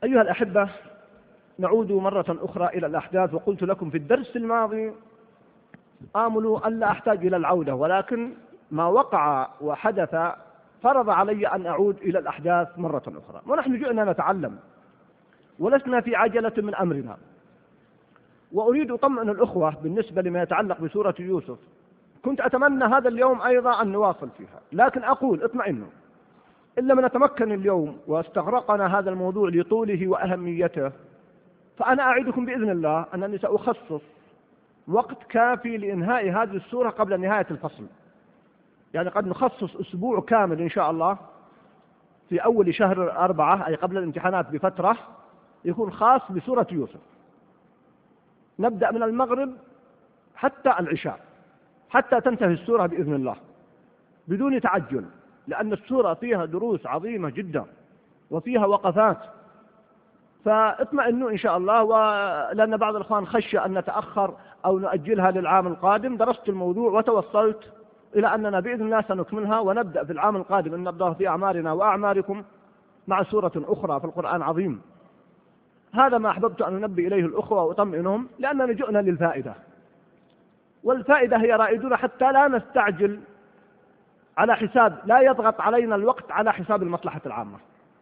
أيها الأحبة، نعود مرة أخرى إلى الأحداث. وقلت لكم في الدرس الماضي آملوا أن لا أحتاج إلى العودة، ولكن ما وقع وحدث فرض علي أن أعود إلى الأحداث مرة أخرى. ونحن جئنا نتعلم ولسنا في عجلة من أمرنا. وأريد أطمئن الأخوة بالنسبة لما يتعلق بسورة يوسف. كنت أتمنى هذا اليوم أيضا أن نواصل فيها، لكن أقول اطمئنوا، إن لم نتمكن اليوم واستغرقنا هذا الموضوع لطوله وأهميته، فأنا أعدكم بإذن الله أنني سأخصص وقت كافي لإنهاء هذه السورة قبل نهاية الفصل. يعني قد نخصص أسبوع كامل إن شاء الله في أول شهر 4، أي قبل الامتحانات بفترة، يكون خاص بسورة يوسف. نبدأ من المغرب حتى العشاء، حتى تنتهي السورة بإذن الله بدون تعجل، لأن السورة فيها دروس عظيمة جدا وفيها وقفات. فاطمئنوا إن شاء الله. ولأن بعض الأخوان خشى أن نتأخر أو نؤجلها للعام القادم، درست الموضوع وتوصلت إلى أننا بإذن الله سنكملها، ونبدأ في العام القادم أن نبدأ في أعمارنا وأعماركم مع سورة أخرى في القرآن العظيم. هذا ما أحببت أن أنبه إليه الأخوة وأطمئنهم، لأننا جئنا للفائدة، والفائدة هي رائدنا حتى لا نستعجل على حساب، لا يضغط علينا الوقت على حساب المصلحة العامة.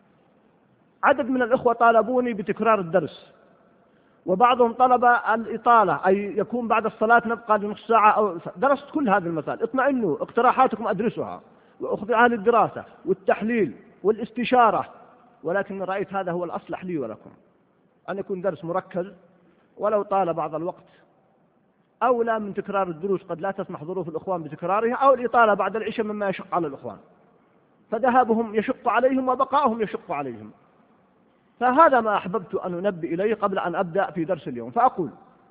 عدد من الأخوة طالبوني بتكرار الدرس، وبعضهم طلب الإطالة، أي يكون بعد الصلاة نبقى لنصف ساعة أو درست كل هذه المسائل. اطمئنوا، اقتراحاتكم أدرسها وأخذها للدراسة والتحليل والاستشارة، ولكن رأيت هذا هو الأصلح لي ولكم، أن يكون درس مركز ولو طال بعض الوقت، أولى من تكرار الدروس قد لا تسمح ظروف الإخوان بتكرارها، أو الإطالة بعد العشاء مما يشق على الإخوان، فذهابهم يشق عليهم وبقاؤهم يشق عليهم. فهذا ما أحببت أن أنبه إليه قبل أن أبدأ في درس اليوم. فأقول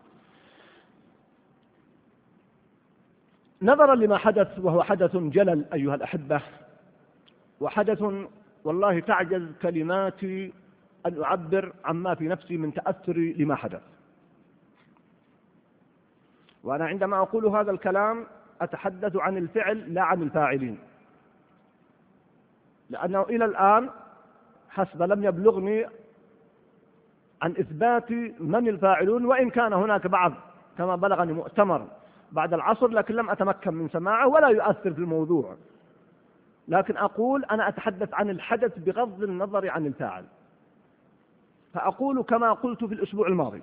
نظرا لما حدث، وهو حدث جلل أيها الأحبة، وحدث والله تعجز كلماتي أن أعبر عما في نفسي من تأثري لما حدث. وأنا عندما أقول هذا الكلام أتحدث عن الفعل لا عن الفاعلين، لأنه إلى الآن حسب لم يبلغني عن إثبات من الفاعلون، وإن كان هناك بعض كما بلغني مؤتمر بعد العصر، لكن لم أتمكن من سماعه ولا يؤثر في الموضوع. لكن أقول أنا أتحدث عن الحدث بغض النظر عن الفاعل. فأقول كما قلت في الأسبوع الماضي،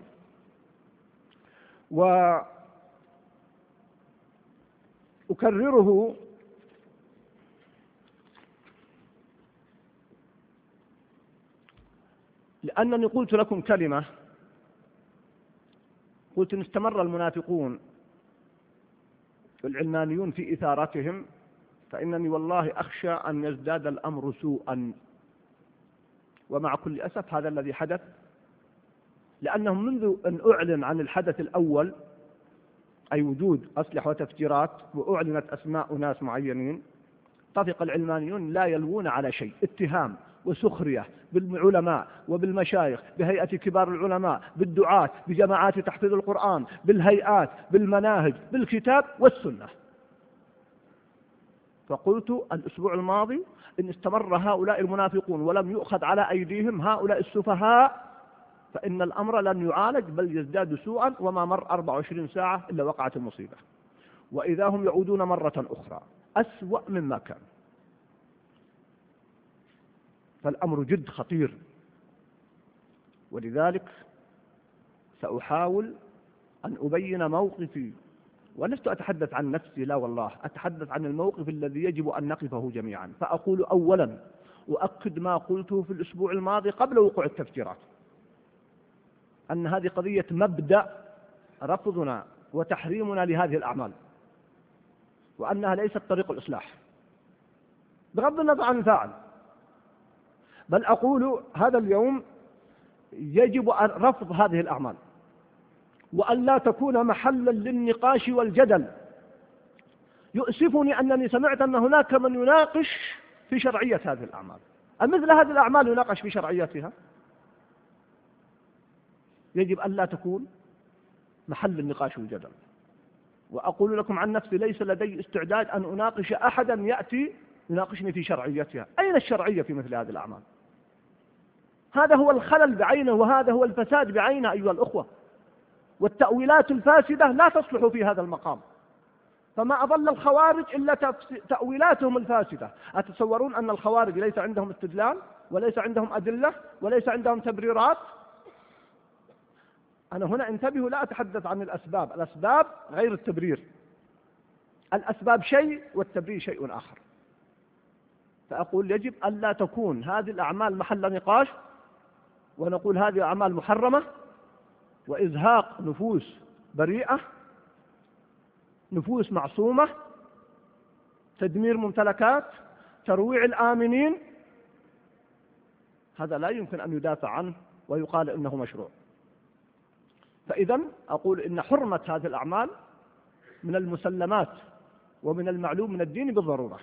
وأكرره لأنني قلت لكم كلمة، قلت إن استمر المنافقون والعلمانيون في إثارتهم فإنني والله أخشى أن يزداد الأمر سوءا. ومع كل أسف هذا الذي حدث، لأنهم منذ أن أعلن عن الحدث الأول، أي وجود أسلحة وتفجيرات، وأعلنت أسماء ناس معينين، طفق العلمانيون لا يلوون على شيء، اتهام وسخرية بالعلماء وبالمشايخ، بهيئة كبار العلماء، بالدعاة، بجماعات تحفيظ القرآن، بالهيئات، بالمناهج، بالكتاب والسنة. فقلت الأسبوع الماضي إن استمر هؤلاء المنافقون ولم يؤخذ على أيديهم هؤلاء السفهاء فإن الأمر لن يعالج بل يزداد سوءا، وما مر 24 ساعة إلا وقعت المصيبة، وإذا هم يعودون مرة أخرى أسوأ مما كان. فالأمر جد خطير، ولذلك سأحاول أن أبين موقفي، ولست أتحدث عن نفسي، لا والله، أتحدث عن الموقف الذي يجب أن نقفه جميعا. فأقول أولا أؤكد ما قلته في الأسبوع الماضي قبل وقوع التفجيرات، أن هذه قضية مبدأ رفضنا وتحريمنا لهذه الأعمال، وأنها ليست طريق الإصلاح بغض النظر عن الفاعل. بل أقول هذا اليوم يجب رفض هذه الأعمال، وأن لا تكون محلا للنقاش والجدل. يؤسفني أنني سمعت أن هناك من يناقش في شرعية هذه الأعمال. مثل هذه الأعمال يناقش في شرعيتها؟ يجب أن لا تكون محل النقاش والجدل. وأقول لكم عن نفسي ليس لدي استعداد أن أناقش أحدا يأتي يناقشني في شرعيتها. أين الشرعية في مثل هذه الأعمال؟ هذا هو الخلل بعينه، وهذا هو الفساد بعينه أيها الأخوة. والتأويلات الفاسدة لا تصلح في هذا المقام، فما أضل الخوارج إلا تأويلاتهم الفاسدة. أتصورون أن الخوارج ليس عندهم استدلال وليس عندهم أدلة وليس عندهم تبريرات؟ أنا هنا انتبهوا، لا أتحدث عن الأسباب، الأسباب غير التبرير، الأسباب شيء والتبرير شيء آخر. فأقول يجب ألا تكون هذه الأعمال محل نقاش، ونقول هذه أعمال محرمة وإزهاق نفوس بريئة، نفوس معصومة، تدمير ممتلكات، ترويع الآمنين. هذا لا يمكن أن يدافع عنه ويقال إنه مشروع. فإذا أقول إن حرمة هذه الأعمال من المسلمات ومن المعلوم من الدين بالضرورة.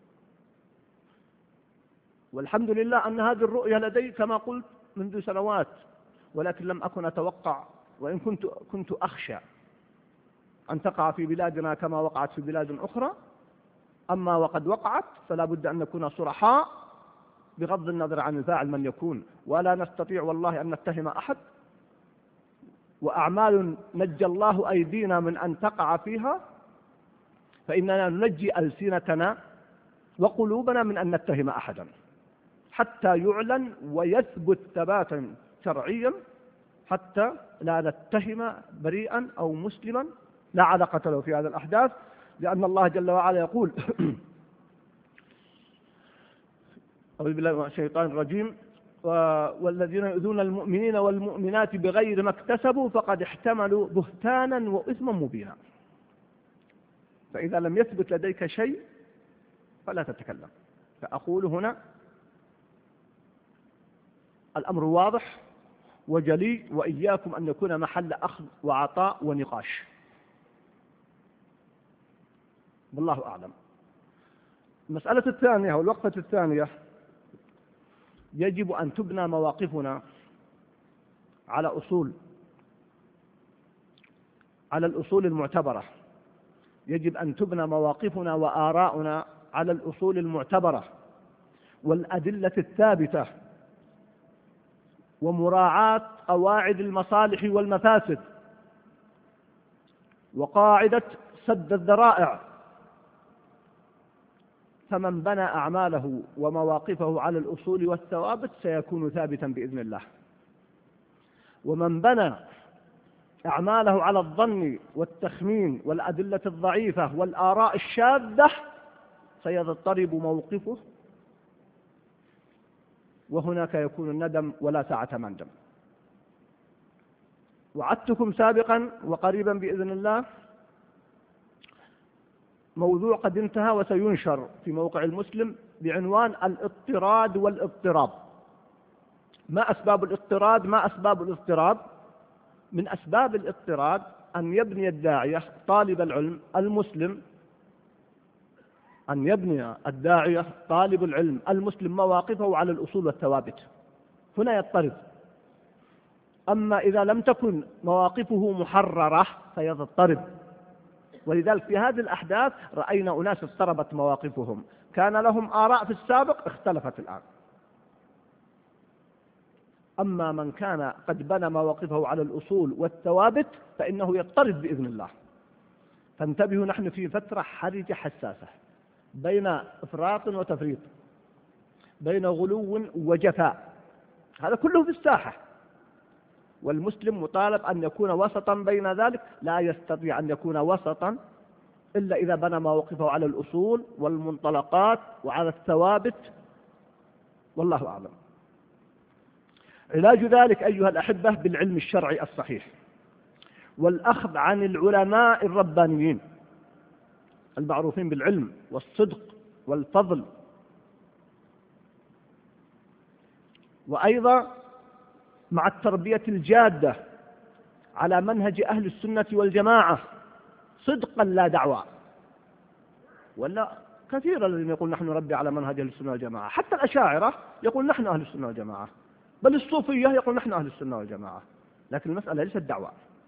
والحمد لله أن هذه الرؤية لدي كما قلت منذ سنوات، ولكن لم أكن أتوقع، وإن كنت أخشى أن تقع في بلادنا كما وقعت في بلاد أخرى. أما وقد وقعت فلا بد أن نكون صرحاء بغض النظر عن الفاعل من يكون، ولا نستطيع والله أن نتهم أحد. وأعمال نجى الله أيدينا من أن تقع فيها، فإننا ننجي ألسنتنا وقلوبنا من أن نتهم أحدا حتى يعلن ويثبت ثباتا شرعيا، حتى لا نتهم بريئا أو مسلما لا علاقة له في هذا الأحداث. لأن الله جل وعلا يقول أعوذ بالله من الشيطان الرجيم: والذين يؤذون المؤمنين والمؤمنات بغير ما اكتسبوا فقد احتملوا بهتانا وإثما مبينا. فإذا لم يثبت لديك شيء فلا تتكلم. فأقول هنا الأمر واضح وجلي، وإياكم أن يكون محل أخذ وعطاء ونقاش. والله أعلم. المسألة الثانية والوقفة الثانية: يجب أن تبنى مواقفنا على الأصول المعتبرة. يجب أن تبنى مواقفنا وآراؤنا على الأصول المعتبرة والأدلة الثابتة، ومراعاة قواعد المصالح والمفاسد، وقاعدة سد الذرائع. فمن بنى أعماله ومواقفه على الأصول والثوابت سيكون ثابتا بإذن الله، ومن بنى أعماله على الظن والتخمين والأدلة الضعيفة والآراء الشاذة سيضطرب موقفه، وهناك يكون الندم ولا ساعة مندم. وعدتكم سابقا وقريبا بإذن الله موضوع قد انتهى وسينشر في موقع المسلم بعنوان الاضطراد والاضطراب. ما أسباب الاضطراد؟ ما أسباب الاضطراب؟ من أسباب الاضطراد أن يبني الداعية طالب العلم المسلم، أن يبني الداعية طالب العلم المسلم مواقفه على الأصول والثوابت، هنا يضطرد. أما إذا لم تكن مواقفه محررة فيضطرد. ولذلك في هذه الأحداث رأينا أناس اضطربت مواقفهم، كان لهم آراء في السابق اختلفت الآن. أما من كان قد بنى مواقفه على الأصول والثوابت فإنه يضطرد بإذن الله. فانتبهوا، نحن في فترة حرجة حساسة بين إفراط وتفريط، بين غلو وجفاء، هذا كله في الساحة. والمسلم مطالب أن يكون وسطا بين ذلك، لا يستطيع أن يكون وسطا إلا إذا بنى مواقفه على الأصول والمنطلقات وعلى الثوابت. والله أعلم. علاج ذلك أيها الأحبة بالعلم الشرعي الصحيح، والأخذ عن العلماء الربانيين المعروفين بالعلم والصدق والفضل، وأيضا مع التربية الجادة على منهج أهل السنة والجماعة صدقا لا دعوى. ولا كثير الذين يقول نحن نربي على منهج أهل السنة والجماعة، حتى الأشاعرة يقول نحن أهل السنة والجماعة، بل الصوفية يقول نحن أهل السنة والجماعة. لكن المسألة ليست دعوة،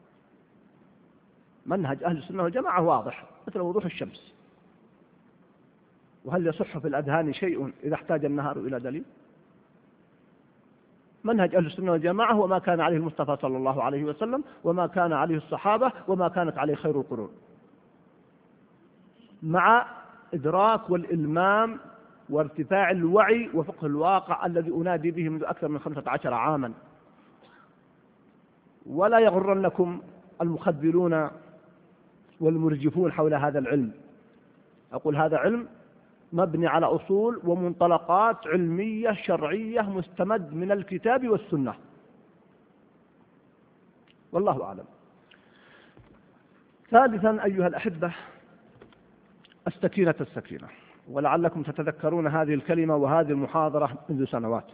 منهج أهل السنة والجماعة واضح مثل وضوح الشمس. وهل يصح في الأذهان شيء إذا احتاج النهار إلى دليل؟ منهج أهل السنة والجماعة وما كان عليه المصطفى صلى الله عليه وسلم وما كان عليه الصحابة وما كانت عليه خير القرون، مع إدراك والإلمام وارتفاع الوعي وفقه الواقع الذي أنادي به منذ أكثر من 15 عاما. ولا يغرنكم المخذلون والمرجفون حول هذا العلم. أقول هذا علم مبني على أصول ومنطلقات علمية شرعية مستمد من الكتاب والسنة، والله أعلم. ثالثا أيها الأحبة، السكينة السكينة، ولعلكم تتذكرون هذه الكلمة وهذه المحاضرة منذ سنوات.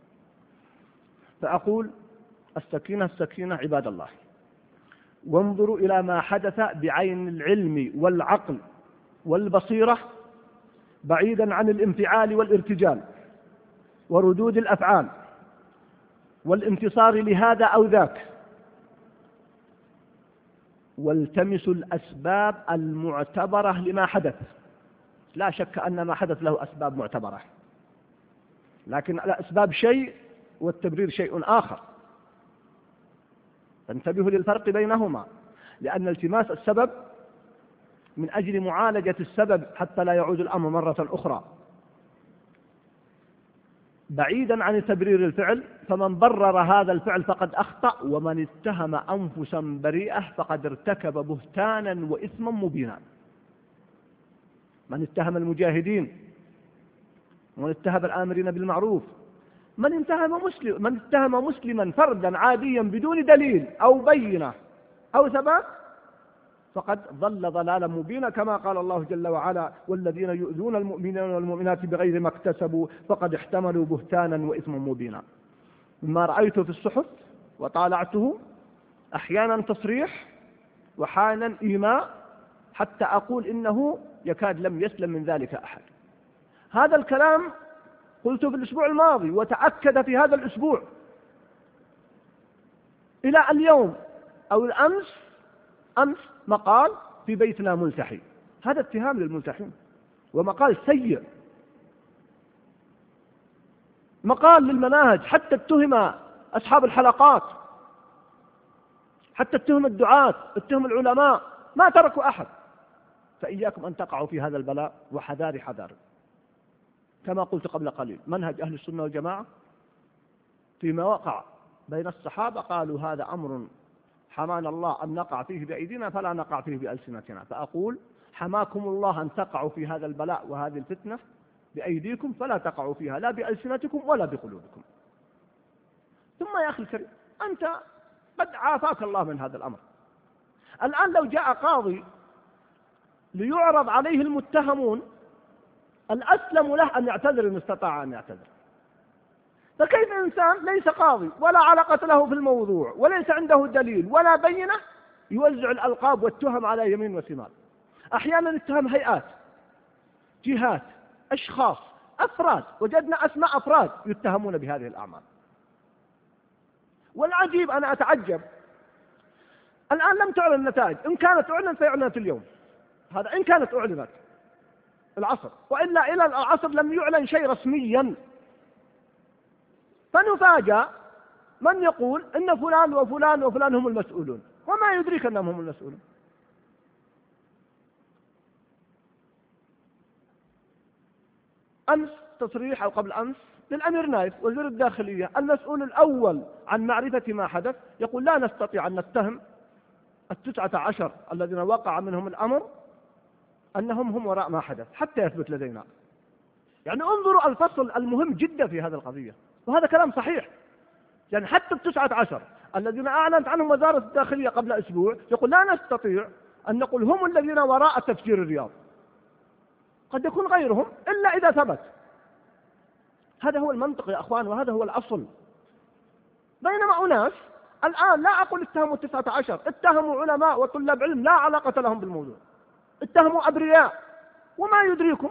فأقول السكينة السكينة عباد الله، وانظروا إلى ما حدث بعين العلم والعقل والبصيرة بعيدا عن الانفعال والارتجال وردود الأفعال والانتصار لهذا أو ذاك، والتمسوا الأسباب المعتبرة لما حدث. لا شك أن ما حدث له أسباب معتبرة، لكن الأسباب شيء والتبرير شيء آخر، فانتبهوا للفرق بينهما، لأن التماس السبب من أجل معالجة السبب حتى لا يعود الأمر مرة أخرى بعيدا عن تبرير الفعل. فمن برر هذا الفعل فقد أخطأ، ومن اتهم أنفسا بريئة فقد ارتكب بهتانا وإثما مبينا. من اتهم المجاهدين، ومن اتهم الآمرين بالمعروف، من اتهم مسلما فردا عاديا بدون دليل أو بينة أو ثبات فقد ضل ضلالا مبينا، كما قال الله جل وعلا: والذين يؤذون المؤمنين والمؤمنات بغير ما اكتسبوا فقد احتملوا بهتانا وإثما مبينا. مما رأيته في الصحف وطالعته أحيانا تصريح وحانا إيماء، حتى أقول إنه يكاد لم يسلم من ذلك أحد. هذا الكلام قلته في الأسبوع الماضي وتأكد في هذا الأسبوع إلى اليوم أو أمس مقال في بيتنا ملتحي. هذا اتهام للملتحين ومقال سيء، مقال للمناهج، حتى اتهم أصحاب الحلقات، حتى اتهم الدعاة، اتهم العلماء، ما تركوا أحد. فإياكم أن تقعوا في هذا البلاء، وحذاري حذار. كما قلت قبل قليل، منهج أهل السنة والجماعة فيما وقع بين الصحابة قالوا هذا أمر حمانا الله أن نقع فيه بأيدينا فلا نقع فيه بألسنتنا. فأقول حماكم الله أن تقعوا في هذا البلاء وهذه الفتنة بأيديكم فلا تقعوا فيها لا بألسنتكم ولا بقلوبكم. ثم يا أخي الكريم، أنت قد عافاك الله من هذا الأمر. الآن لو جاء قاضي ليعرض عليه المتهمون، الأسلم له أن يعتذر إن استطاع أن يعتذر. فكيف إنسان ليس قاضي ولا علاقة له في الموضوع وليس عنده دليل ولا بينة يوزع الألقاب والتهم على يمين وشمال؟ أحيانا اتهم هيئات، جهات، أشخاص، أفراد، وجدنا أسماء أفراد يتهمون بهذه الأعمال. والعجيب أنا أتعجب، الآن لم تعلن النتائج، إن كانت أعلن فيعلنت اليوم، هذا إن كانت أعلنت العصر، وإلا إلى العصر لم يعلن شيء رسميا. فنفاجأ من يقول إن فلان وفلان وفلان هم المسؤولون، وما يدريك أنهم هم المسؤولون. أمس تصريح أو قبل أمس للأمير نايف وزير الداخلية المسؤول الأول عن معرفة ما حدث، يقول لا نستطيع أن نتهم 19 الذين وقع منهم الأمر أنهم هم وراء ما حدث حتى يثبت لدينا. يعني انظروا الفصل المهم جدا في هذه القضية، وهذا كلام صحيح. يعني حتى 19 الذين أعلنت عنهم وزارة الداخلية قبل أسبوع يقول لا نستطيع أن نقول هم الذين وراء تفجير الرياض، قد يكون غيرهم إلا إذا ثبت. هذا هو المنطق يا أخوان، وهذا هو الأصل. بينما أناس الآن لا أقول اتهموا 19، اتهموا علماء وطلاب علم لا علاقة لهم بالموضوع، اتهموا أبرياء وما يدريكم.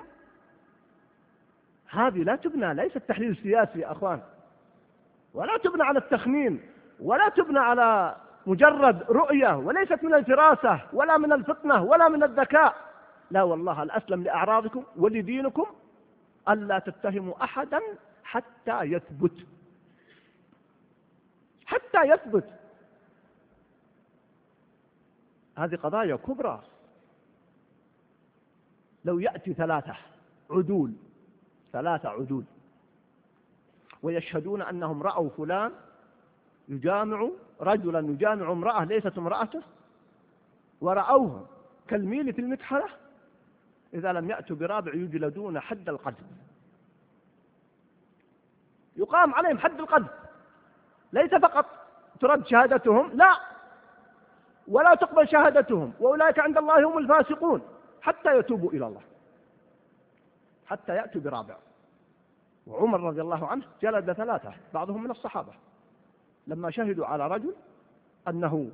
هذه لا تبنى، ليس التحليل سياسي يا أخوان، ولا تبنى على التخمين، ولا تبنى على مجرد رؤية، وليست من الفراسة ولا من الفطنة ولا من الذكاء. لا والله، الأسلم لأعراضكم ولدينكم ألا تتهموا أحدا حتى يثبت. حتى يثبت. هذه قضايا كبرى. لو يأتي ثلاثة عدول ويشهدون أنهم رأوا فلان رجلا يجامع امرأة ليست امرأته، ورأوه كالميل في المكحلة، إذا لم يأتوا برابع يجلدون حد القذف، يقام عليهم حد القذف. ليس فقط ترد شهادتهم، لا، ولا تقبل شهادتهم، وأولئك عند الله هم الفاسقون، حتى يتوبوا إلى الله، حتى يأتوا برابع. وعمر رضي الله عنه جلد 3 بعضهم من الصحابة لما شهدوا على رجل أنه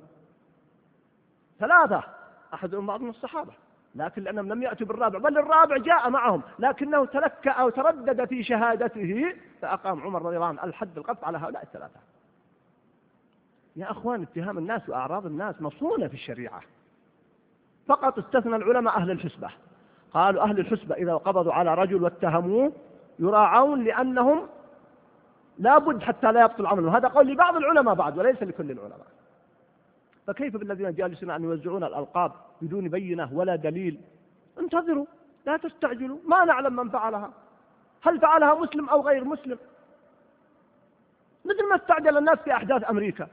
3 أحدهم بعض من الصحابة، لكن لأنهم لم يأتوا بالرابع، بل الرابع جاء معهم لكنه تلكأ أو تردد في شهادته، فأقام عمر رضي الله عنه الحد القذف على هؤلاء 3. يا أخوان، اتهام الناس وأعراض الناس مصونة في الشريعة. فقط استثنى العلماء أهل الحسبة، قالوا أهل الحسبة إذا قبضوا على رجل واتهموه يراعون، لأنهم لا بد حتى لا يبطل عمله. هذا قول لبعض العلماء بعد، وليس لكل العلماء. فكيف بالذين جالسون أن يوزعون الألقاب بدون بينة ولا دليل؟ انتظروا، لا تستعجلوا، ما نعلم من فعلها، هل فعلها مسلم أو غير مسلم، مثل ما استعجل الناس في أحداث أمريكا.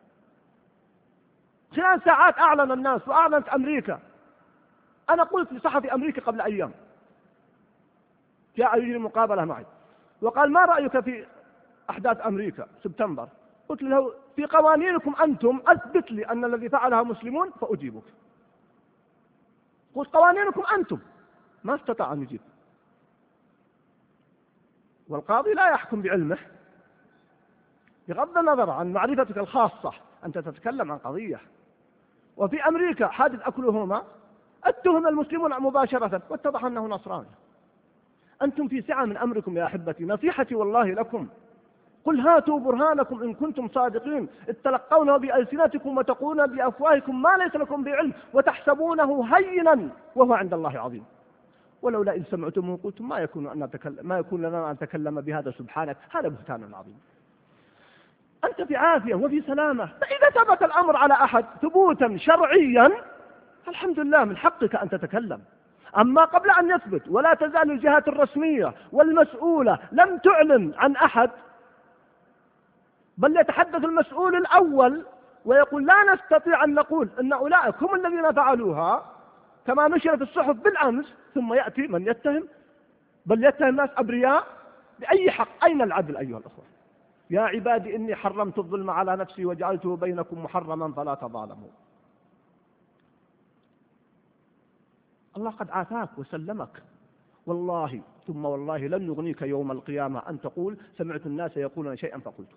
خلال ساعات أعلن الناس وأعلنت أمريكا. أنا قلت لصحفي أمريكي قبل أيام جاء يجري مقابلة معي وقال: ما رأيك في أحداث أمريكا سبتمبر؟ قلت له: في قوانينكم أنتم أثبت لي أن الذي فعلها مسلمون فأجيبك. قلت: قوانينكم أنتم. ما استطاع أن يجيب. والقاضي لا يحكم بعلمه، بغض النظر عن معرفتك الخاصة، أنت تتكلم عن قضية. وفي أمريكا حادث أكلهما اتهم المسلمون مباشرة واتضح أنه نصراني. أنتم في سعة من أمركم يا أحبتي. نصيحتي والله لكم: قل هاتوا برهانكم إن كنتم صادقين، اتلقونه بألسنتكم وتقولون بأفواهكم ما ليس لكم بعلم وتحسبونه هينا وهو عند الله عظيم. ولولا إن سمعتموه قلتم ما يكون لنا أن نتكلم بهذا سبحانك، هذا بهتان عظيم. أنت في عافية وفي سلامة. فإذا ثبت الأمر على أحد ثبوتا شرعيا الحمد لله، من حقك أن تتكلم. أما قبل أن يثبت ولا تزال الجهات الرسمية والمسؤولة لم تعلن عن أحد، بل يتحدث المسؤول الأول ويقول: لا نستطيع أن نقول أن أولئك هم الذين فعلوها كما نشر في الصحف بالأمس، ثم يأتي من يتهم، بل يتهم الناس أبرياء بأي حق. أين العدل أيها الأخوة؟ يا عبادي إني حرمت الظلم على نفسي وجعلته بينكم محرما فلا تظالموا. الله قد عافاك وسلمك، والله ثم والله لن يغنيك يوم القيامة أن تقول: سمعت الناس يقولون شيئا فقلت.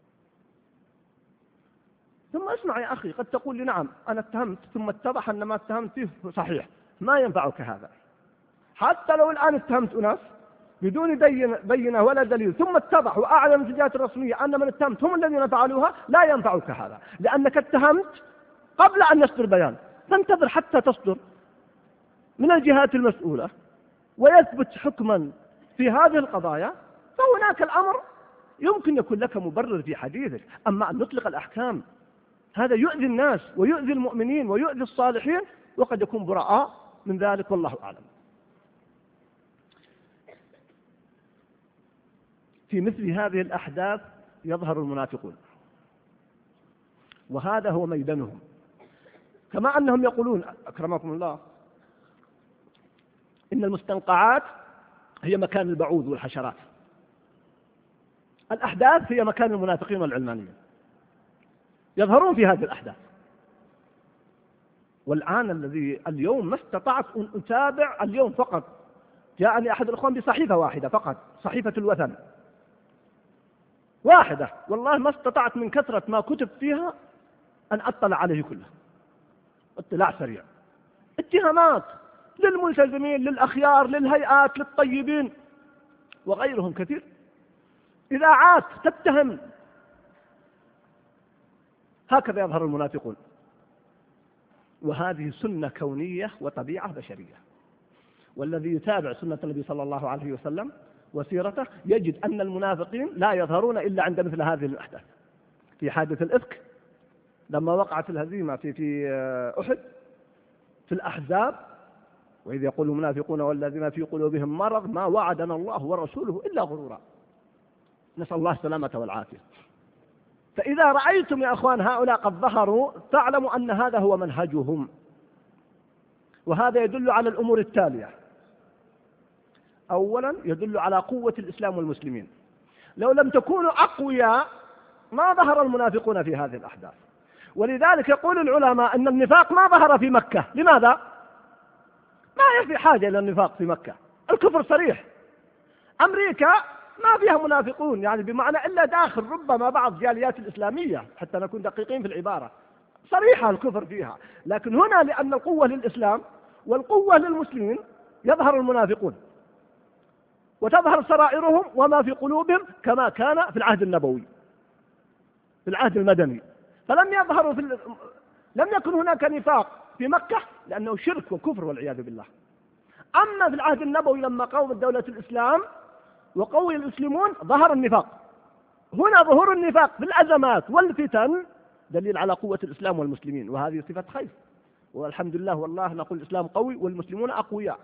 ثم اسمع يا أخي، قد تقول لي: نعم أنا اتهمت ثم اتضح أن ما اتهمت فيه صحيح. ما ينفعك هذا. حتى لو الآن اتهمت أناس بدون بينة ولا دليل، ثم اتضح وأعلن الجهات الرسمية أن من اتهمت هم الذين فعلوها، لا ينفعك هذا، لأنك اتهمت قبل أن يصدر بيان. فانتظر حتى تصدر من الجهات المسؤولة ويثبت حكما في هذه القضايا، فهناك الأمر يمكن يكون لك مبرر في حديثك. أما أن نطلق الأحكام هذا يؤذي الناس ويؤذي المؤمنين ويؤذي الصالحين، وقد يكون براء من ذلك، والله أعلم. في مثل هذه الأحداث يظهر المنافقون، وهذا هو ميدانهم. كما أنهم يقولون أكرمكم الله إن المستنقعات هي مكان البعوض والحشرات، الأحداث هي مكان المنافقين والعلمانيين، يظهرون في هذه الأحداث. والآن اليوم ما استطعت أن أتابع. اليوم فقط جاءني أحد الأخوان بصحيفة واحدة فقط، صحيفة الوثن واحدة، والله ما استطعت من كثرة ما كتب فيها أن أطلع عليه كله اطلاع سريع. اتهامات للملتزمين، للأخيار، للهيئات، للطيبين وغيرهم كثير. إذاعات تتهم. هكذا يظهر المنافقون، وهذه سنة كونية وطبيعة بشرية. والذي يتابع سنة النبي صلى الله عليه وسلم وسيرته يجد أن المنافقين لا يظهرون إلا عند مثل هذه الأحداث. في حادث الإفك لما وقعت الهزيمة في أحد، في الأحزاب، وإذ يقول المنافقون والذين في قلوبهم مرض ما وعدنا الله ورسوله إلا غرورا، نسأل الله السلامة والعافية. فإذا رأيتم يا أخوان هؤلاء قد ظهروا فاعلموا أن هذا هو منهجهم، وهذا يدل على الأمور التالية. أولا يدل على قوة الإسلام والمسلمين، لو لم تكونوا أقوياء ما ظهر المنافقون في هذه الأحداث. ولذلك يقول العلماء أن النفاق ما ظهر في مكة. لماذا؟ ما في حاجة إلى النفاق في مكة، الكفر صريح. أمريكا ما فيها منافقون، يعني بمعنى إلا داخل ربما بعض الجاليات الإسلامية، حتى نكون دقيقين في العبارة، صريحة الكفر فيها. لكن هنا لأن القوة للإسلام والقوة للمسلمين يظهر المنافقون وتظهر سرائرهم وما في قلوبهم، كما كان في العهد النبوي في العهد المدني. فلم يظهروا لم يكن هناك نفاق في مكة لأنه شرك وكفر والعياذ بالله. أما في العهد النبوي لما قامت دولة الإسلام وقوي المسلمون ظهر النفاق. هنا ظهور النفاق في الأزمات والفتن دليل على قوة الإسلام والمسلمين، وهذه صفة خير، والحمد لله والله نقول الإسلام قوي والمسلمون أقوياء.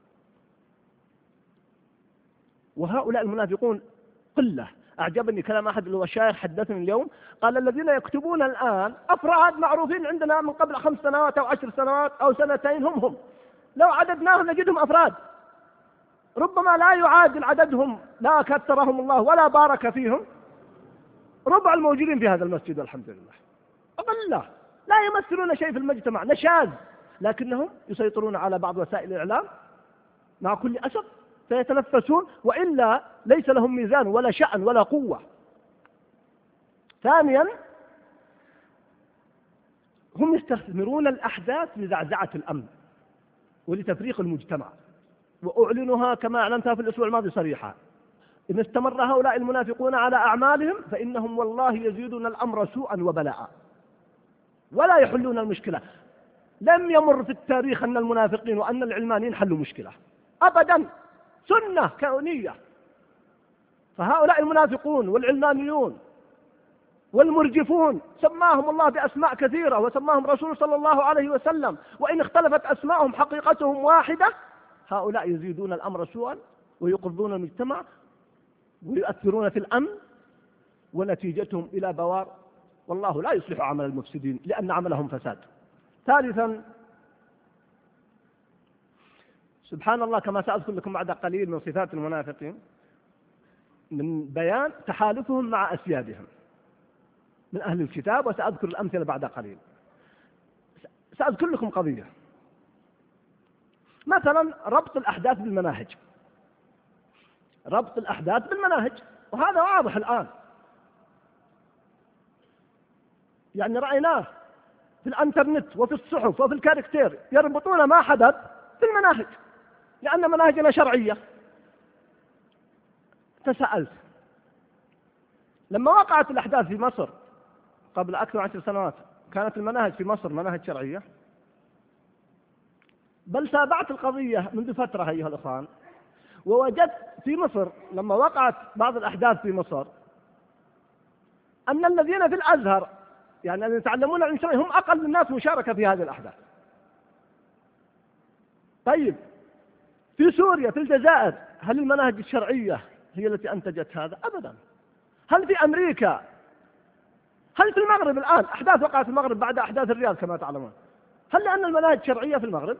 وهؤلاء المنافقون قلة. أعجبني كلام أحد المشايخ حدثني اليوم، قال الذين يكتبون الآن أفراد معروفين عندنا من قبل 5 سنوات أو 10 سنوات أو 2 هم لو عددناهم نجدهم أفراد ربما لا يعادل عددهم، لا كثرهم الله ولا بارك فيهم، ربع الموجودين في هذا المسجد والحمد لله. أقل لا يمثلون شيء في المجتمع، نشاز، لكنهم يسيطرون على بعض وسائل الإعلام مع كل أسف فيتنفسون، وإلا ليس لهم ميزان ولا شأن ولا قوة. ثانيا هم يستثمرون الأحداث لزعزعة الأمن ولتفريق المجتمع، وأعلنها كما أعلنتها في الأسبوع الماضي صريحة. إن استمر هؤلاء المنافقون على أعمالهم فإنهم والله يزيدون الأمر سوءا وبلاء ولا يحلون المشكلة. لم يمر في التاريخ أن المنافقين وأن العلمانيين حلوا مشكلة أبدا، سنة كونية. فهؤلاء المنافقون والعلمانيون والمرجفون سماهم الله بأسماء كثيرة وسماهم رسول صلى الله عليه وسلم، وإن اختلفت أسماءهم حقيقتهم واحدة. هؤلاء يزيدون الأمر سوءا ويقرضون المجتمع ويؤثرون في الأمن، ونتيجتهم إلى بوار، والله لا يصلح عمل المفسدين لأن عملهم فساد. ثالثا سبحان الله كما سأذكر لكم بعد قليل من صفات المنافقين من بيان تحالفهم مع أسيادهم من أهل الكتاب، وسأذكر الأمثلة بعد قليل. سأذكر لكم قضية، مثلا ربط الأحداث بالمناهج، ربط الأحداث بالمناهج، وهذا واضح الآن، يعني رأيناه في الانترنت وفي الصحف وفي الكاريكاتير يربطون ما حدث في المناهج لأن مناهجنا شرعية. تساءلت لما وقعت الأحداث في مصر قبل أكثر من 10 سنوات كانت المناهج في مصر مناهج شرعية؟ بل تابعت القضية منذ فترة أيها الأخوان، ووجدت في مصر لما وقعت بعض الأحداث في مصر أن الذين في الأزهر يعني الذين يتعلمون العلم الشرعي هم أقل الناس مشاركة في هذه الأحداث. طيب في سوريا في الجزائر هل المناهج الشرعية هي التي أنتجت هذا؟ أبدا. هل في أمريكا، هل في المغرب الآن أحداث وقعت في المغرب بعد أحداث الرياض كما تعلمون، هل لأن المناهج شرعية في المغرب؟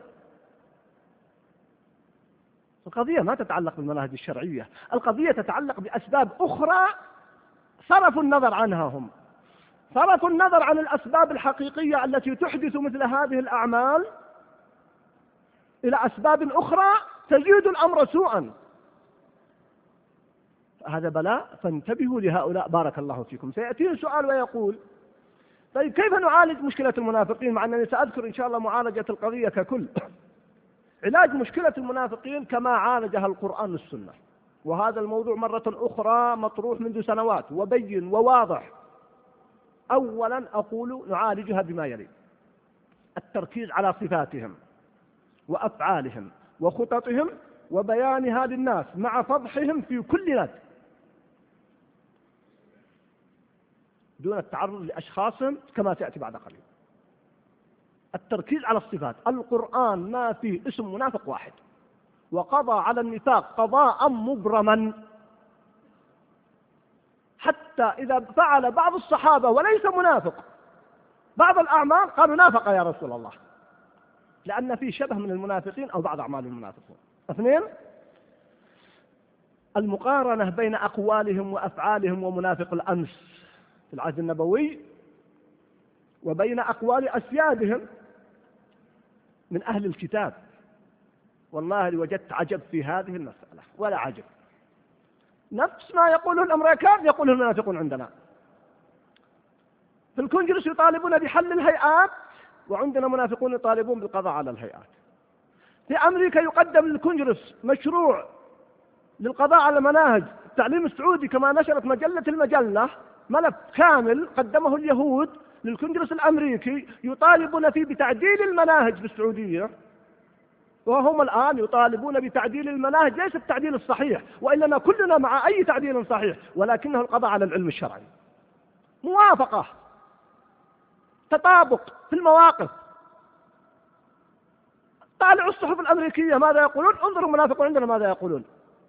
القضية ما تتعلق بالمناهج الشرعية، القضية تتعلق بأسباب أخرى صرفوا النظر عنها، هم صرفوا النظر عن الأسباب الحقيقية التي تحدث مثل هذه الأعمال إلى أسباب أخرى تزيد الأمر سوءا. هذا بلاء، فانتبهوا لهؤلاء بارك الله فيكم. سيأتي سؤال ويقول طيب كيف نعالج مشكلة المنافقين، مع أنني سأذكر إن شاء الله معالجة القضية ككل. علاج مشكلة المنافقين كما عالجها القرآن والسنة، وهذا الموضوع مرة أخرى مطروح منذ سنوات وبين وواضح. أولا أقول نعالجها بما يلي: التركيز على صفاتهم وأفعالهم وخططهم وبيانها للناس مع فضحهم في كل ند. دون التعرض لأشخاصهم كما سيأتي بعد قليل. التركيز على الصفات. القرآن ما فيه اسم منافق واحد، وقضى على النفاق قضاء مبرما، حتى إذا فعل بعض الصحابة وليس منافق بعض الأعمال قالوا نافق يا رسول الله، لأن في شبه من المنافقين أو بعض أعمال المنافقين. 2، المقارنة بين أقوالهم وأفعالهم ومنافق الأمس في العهد النبوي وبين أقوال أسيادهم من أهل الكتاب. والله وجدت عجب في هذه المسألة ولا عجب. نفس ما يقوله الأمريكان يقوله المنافقون عندنا. في الكونجرس يطالبون بحل الهيئات، وعندنا منافقون يطالبون بالقضاء على الهيئات. في أمريكا يقدم للكونجرس مشروع للقضاء على مناهج التعليم السعودي، كما نشرت مجلة المجلة ملف كامل قدمه اليهود للكونجرس الأمريكي يطالبون فيه بتعديل المناهج في السعودية، وهم الآن يطالبون بتعديل المناهج، ليس التعديل الصحيح، وإننا كلنا مع أي تعديل صحيح، ولكنه القضاء على العلم الشرعي. موافقة، تطابق في المواقف. طالعوا الصحف الأمريكية ماذا يقولون، انظروا المنافقون عندنا ماذا يقولون.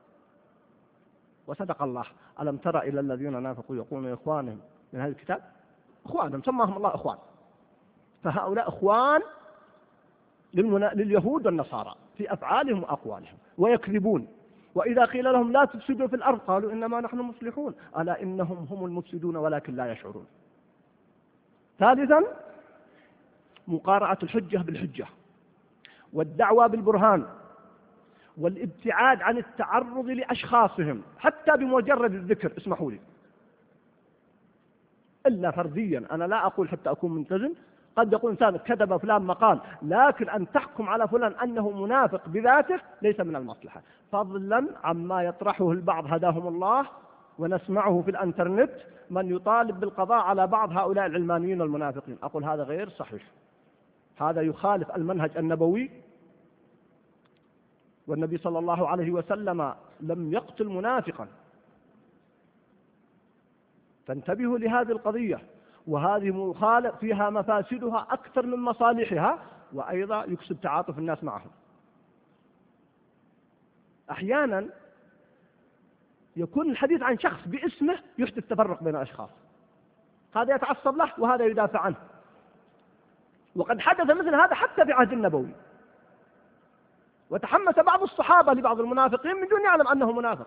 وصدق الله. ألم تر إلى الذين نافقوا يقولون إخوانهم من هذا الكتاب، إخوانهم سماهم الله إخوان، فهؤلاء إخوان لليهود والنصارى في أفعالهم وأقوالهم، ويكذبون. وإذا قيل لهم لا تفسدوا في الأرض قالوا إنما نحن مصلحون، ألا إنهم هم المفسدون ولكن لا يشعرون. 3، مقارعة الحجة بالحجة، والدعوة بالبرهان، والابتعاد عن التعرض لأشخاصهم حتى بمجرد الذكر، اسمحوا لي، إلا فرديا. أنا لا أقول حتى أكون ملتزم، قد يقول إنسان كذب فلان مقال، لكن أن تحكم على فلان أنه منافق بذاته ليس من المصلحة، فضلا عما يطرحه البعض هداهم الله ونسمعه في الانترنت من يطالب بالقضاء على بعض هؤلاء العلمانيين والمنافقين. أقول هذا غير صحيح، هذا يخالف المنهج النبوي، والنبي صلى الله عليه وسلم لم يقتل منافقا. فانتبهوا لهذه القضية، وهذه مخالف فيها مفاسدها أكثر من مصالحها، وأيضا يكسب تعاطف الناس معهم. أحيانا يكون الحديث عن شخص باسمه يحدث تفرق بين الأشخاص، هذا يتعصب له وهذا يدافع عنه، وقد حدث مثل هذا حتى في عهد النبوي، وتحمس بعض الصحابة لبعض المنافقين من دون يعلم أنه منافق،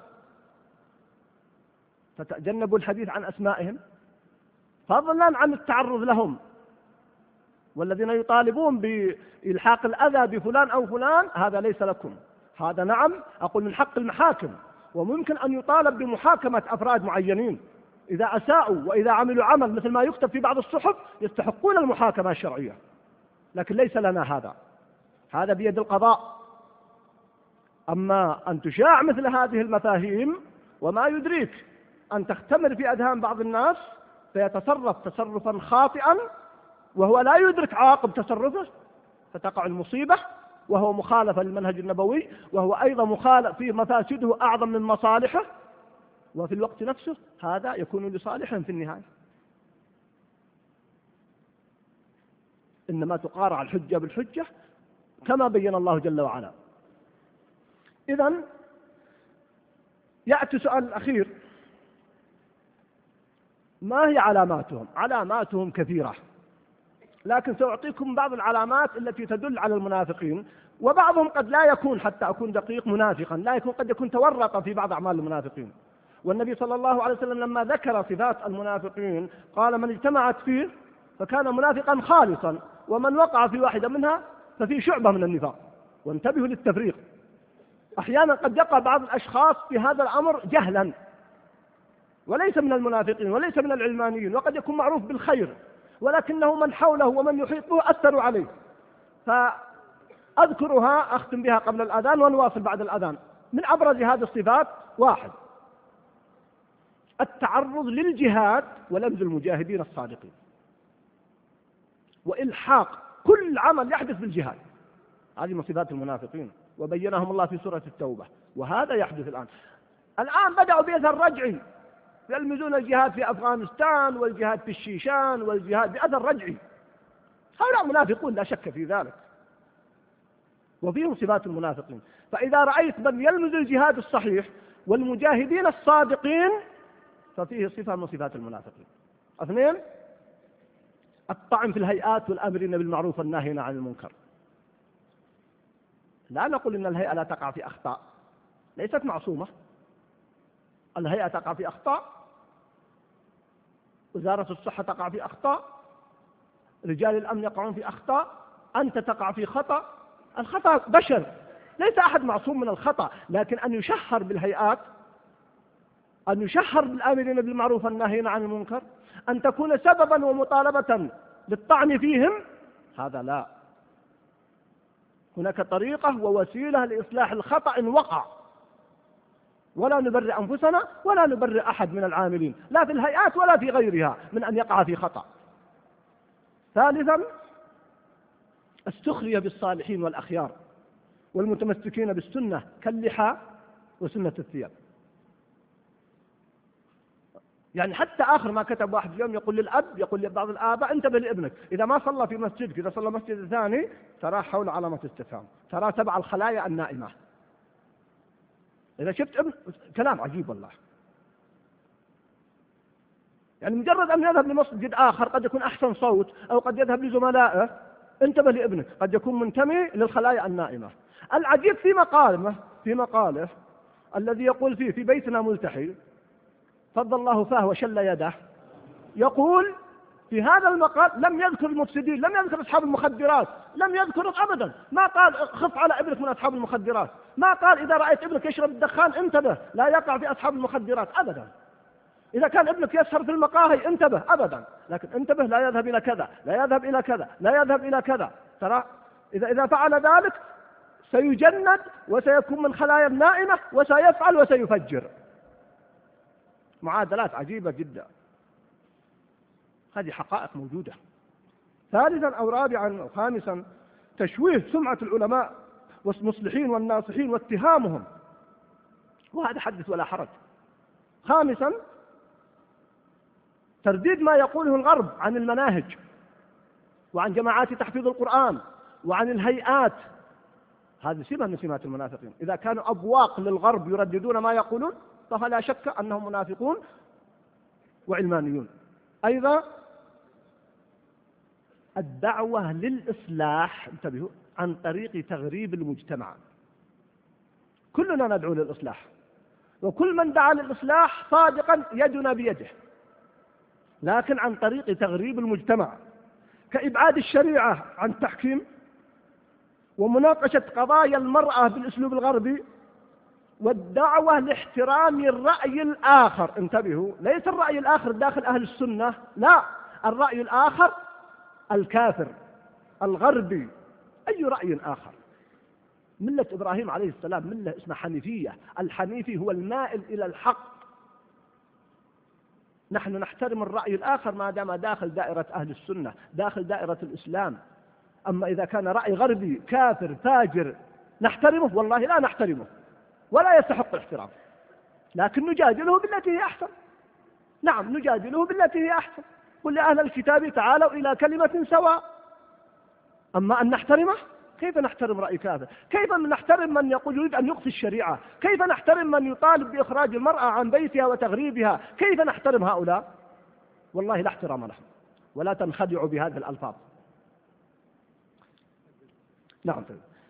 فتجنبوا الحديث عن أسمائهم فضلا عن التعرض لهم. والذين يطالبون بإلحاق الأذى بفلان أو فلان هذا ليس لكم، هذا نعم أقول من حق المحاكم، وممكن أن يطالب بمحاكمة أفراد معينين إذا أساءوا، وإذا عملوا عمل مثل ما يكتب في بعض الصحف يستحقون المحاكمة الشرعية، لكن ليس لنا هذا بيد القضاء. أما أن تشاع مثل هذه المفاهيم وما يدريك أن تختمر في أذهان بعض الناس فيتصرف تصرفا خاطئا وهو لا يدرك عواقب تصرفه، فتقع المصيبة، وهو مخالفة للمنهج النبوي، وهو أيضا مخالف في مفاسده أعظم من مصالحه، وفي الوقت نفسه هذا يكون لصالحهم في النهاية. إنما تقارع الحجة بالحجة كما بين الله جل وعلا. إذن يأتي سؤال الأخير: ما هي علاماتهم؟ علاماتهم كثيرة، لكن سأعطيكم بعض العلامات التي تدل على المنافقين، وبعضهم قد لا يكون، حتى أكون دقيق، منافقا، لا يكون، قد يكون تورط في بعض أعمال المنافقين. والنبي صلى الله عليه وسلم لما ذكر صفات المنافقين قال: من اجتمعت فيه فكان منافقا خالصا، ومن وقع في واحدة منها ففي شعبة من النفاق. وانتبهوا للتفريق، أحيانا قد يقع بعض الأشخاص في هذا الأمر جهلا، وليس من المنافقين وليس من العلمانيين، وقد يكون معروف بالخير، ولكنه من حوله ومن يحيط به أثروا عليه. فأذكرها أختم بها قبل الأذان ونواصل بعد الأذان. من أبرز هذه الصفات: 1، التعرض للجهاد ولمز المجاهدين الصادقين، وإلحاق كل عمل يحدث بالجهاد، هذه من صفات المنافقين، وبينهم الله في سورة التوبة، وهذا يحدث الآن بدأوا بيظهر رجعي، يلمزون الجهاد في أفغانستان والجهاد في الشيشان والجهاد بأثر رجعي. هؤلاء منافقون لا شك في ذلك، وفيهم صفات المنافقين. فإذا رأيت من يلمز الجهاد الصحيح والمجاهدين الصادقين ففيه صفة من صفات المنافقين. 2، الطعن في الهيئات والآمرين بالمعروف والناهين عن المنكر. لا نقول إن الهيئة لا تقع في أخطاء، ليست معصومة، الهيئة تقع في أخطاء، وزارة الصحة تقع في أخطاء، رجال الأمن يقعون في أخطاء، أنت تقع في خطأ. الخطأ بشر، ليس أحد معصوم من الخطأ، لكن أن يشهر بالهيئات، أن يشهر بالآمرين بالمعروف والناهين عن المنكر، أن تكون سببا ومطالبة للطعن فيهم، هذا لا. هناك طريقة ووسيلة لإصلاح الخطأ إن وقع، ولا نبرئ أنفسنا ولا نبرئ أحد من العاملين لا في الهيئات ولا في غيرها من أن يقع في خطأ. 3، السخرية بالصالحين والأخيار والمتمسكين بالسنة كاللحى وسنة الثياب. يعني حتى آخر ما كتب واحد اليوم يقول للأب، يقول لبعض الآباء انتبه لابنك إذا ما صلى في مسجدك، إذا صلى مسجد ثاني تراه حول علامة استفهام، تراه تبع الخلايا النائمة. إذا شفت ابن، كلام عجيب والله. يعني مجرد أن يذهب لمسجد آخر قد يكون أحسن صوت، أو قد يذهب لزملائه، انتبه لابنك قد يكون منتمي للخلايا النائمة. العجيب في مقاله الذي يقول فيه في بيتنا ملتحي فضل الله فاه وشل يده، يقول في هذا المقال لم يذكر المفسدين، لم يذكر أصحاب المخدرات، لم يذكر أبدا، ما قال خف على ابنك من أصحاب المخدرات، ما قال إذا رأيت ابنك يشرب الدخان انتبه لا يقع في أصحاب المخدرات أبدا، إذا كان ابنك يسهر في المقاهي انتبه أبدا، لكن انتبه لا يذهب إلى كذا، لا يذهب إلى كذا، لا يذهب إلى كذا. ترى إذا فعل ذلك سيجند وسيكون من خلايا النائمة وسيفعل وسيفجر. معادلات عجيبة جدا، هذه حقائق موجودة. 3 أو 4 أو 5، تشويه سمعة العلماء والمصلحين والناصحين واتهامهم، وهذا حدث ولا حرج. 5، ترديد ما يقوله الغرب عن المناهج وعن جماعات تحفيظ القرآن وعن الهيئات، هذه صفة من سمات المنافقين. إذا كانوا أبواق للغرب يرددون ما يقولون فلا شك أنهم منافقون وعلمانيون. أيضا الدعوة للإصلاح، انتبهوا، عن طريق تغريب المجتمع. كلنا ندعو للإصلاح، وكل من دعا للإصلاح صادقا يدنا بيده، لكن عن طريق تغريب المجتمع، كإبعاد الشريعة عن التحكيم، ومناقشة قضايا المرأة بالأسلوب الغربي، والدعوة لاحترام الرأي الآخر. انتبهوا، ليس الرأي الآخر داخل أهل السنة، لا، الرأي الآخر الكافر الغربي، أي رأي آخر. ملة إبراهيم عليه السلام ملة اسمها حنيفية، الحنيفي هو المائل إلى الحق. نحن نحترم الرأي الآخر ما دام داخل دائرة أهل السنة، داخل دائرة الإسلام. أما إذا كان رأي غربي كافر فاجر نحترمه؟ والله لا نحترمه ولا يستحق الاحترام، لكن نجادله بالتي هي أحسن. نعم، نجادله بالتي هي أحسن. قل لأهل الكتاب تعالوا إلى كلمة سواء. أما أن نحترمه، كيف نحترم رأي كافر؟ كيف نحترم من يقول يريد أن يقصي الشريعة؟ كيف نحترم من يطالب بإخراج المرأة عن بيتها وتغريبها؟ كيف نحترم هؤلاء؟ والله لا احترام لهم، ولا تنخدعوا بهذه الألفاظ. نعم،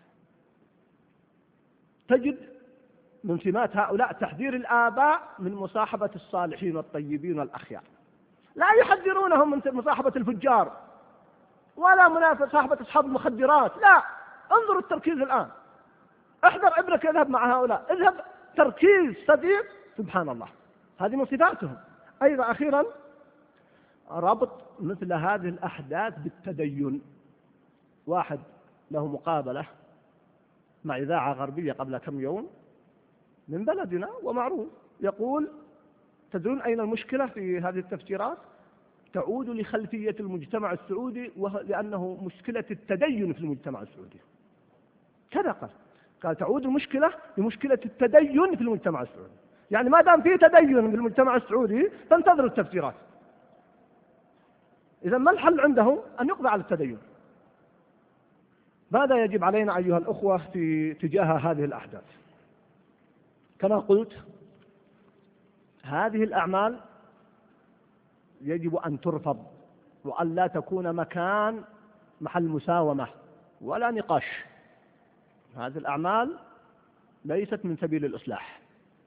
تجد من سمات هؤلاء تحذير الآباء من مصاحبة الصالحين والطيبين والأخيار، لا يحذرونهم من مصاحبة الفجار ولا مصاحبة أصحاب المخدرات، لا. انظروا التركيز الآن، احذر ابنك يذهب مع هؤلاء، اذهب تركيز صديق، سبحان الله، هذه من صفاتهم. أيضا أخيرا، ربط مثل هذه الأحداث بالتدين. واحد له مقابلة مع إذاعة غربية قبل كم يوم من بلدنا ومعروف، يقول تدرون أين المشكلة في هذه التفسيرات؟ تعود لخلفية المجتمع السعودي، لأنه مشكلة التدين في المجتمع السعودي. كذا قال تعود المشكلة لمشكلة التدين في المجتمع السعودي. يعني ما دام في تدين بالمجتمع السعودي تنتظر التفجيرات. إذا ما الحل عنده؟ أن يقضي على التدين. ماذا يجب علينا أيها الأخوة في تجاه هذه الأحداث؟ كما قلت، هذه الأعمال يجب أن ترفض، وأن لا تكون مكان محل مساومة ولا نقاش. هذه الأعمال ليست من سبيل الإصلاح،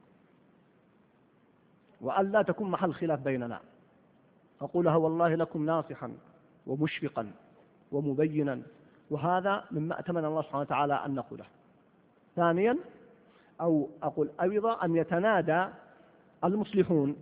وأن لا تكون محل خلاف بيننا. أقولها والله لكم ناصحا ومشفقا ومبينا، وهذا مما أتمنى الله سبحانه وتعالى أن نقوله. ثانيا، أو أقول أيضا، أن يتنادى المصلحون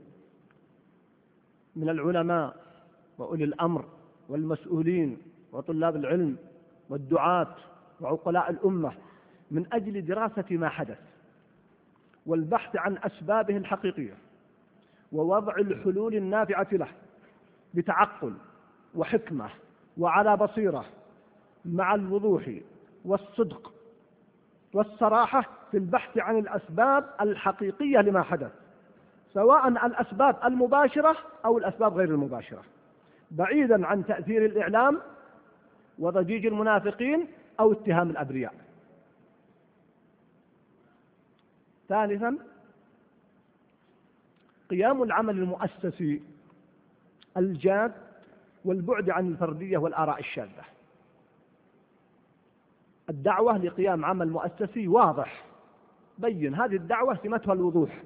من العلماء وأولي الأمر والمسؤولين وطلاب العلم والدعاة وعقلاء الأمة من أجل دراسة ما حدث والبحث عن أسبابه الحقيقية ووضع الحلول النافعة له بتعقل وحكمة وعلى بصيرة، مع الوضوح والصدق والصراحة في البحث عن الأسباب الحقيقية لما حدث، سواء الأسباب المباشرة أو الأسباب غير المباشرة، بعيدا عن تأثير الإعلام وضجيج المنافقين أو اتهام الأبرياء. ثالثا، قيام العمل المؤسسي الجاد والبعد عن الفردية والآراء الشاذة. الدعوة لقيام عمل مؤسسي واضح بين. هذه الدعوة سمتها الوضوح.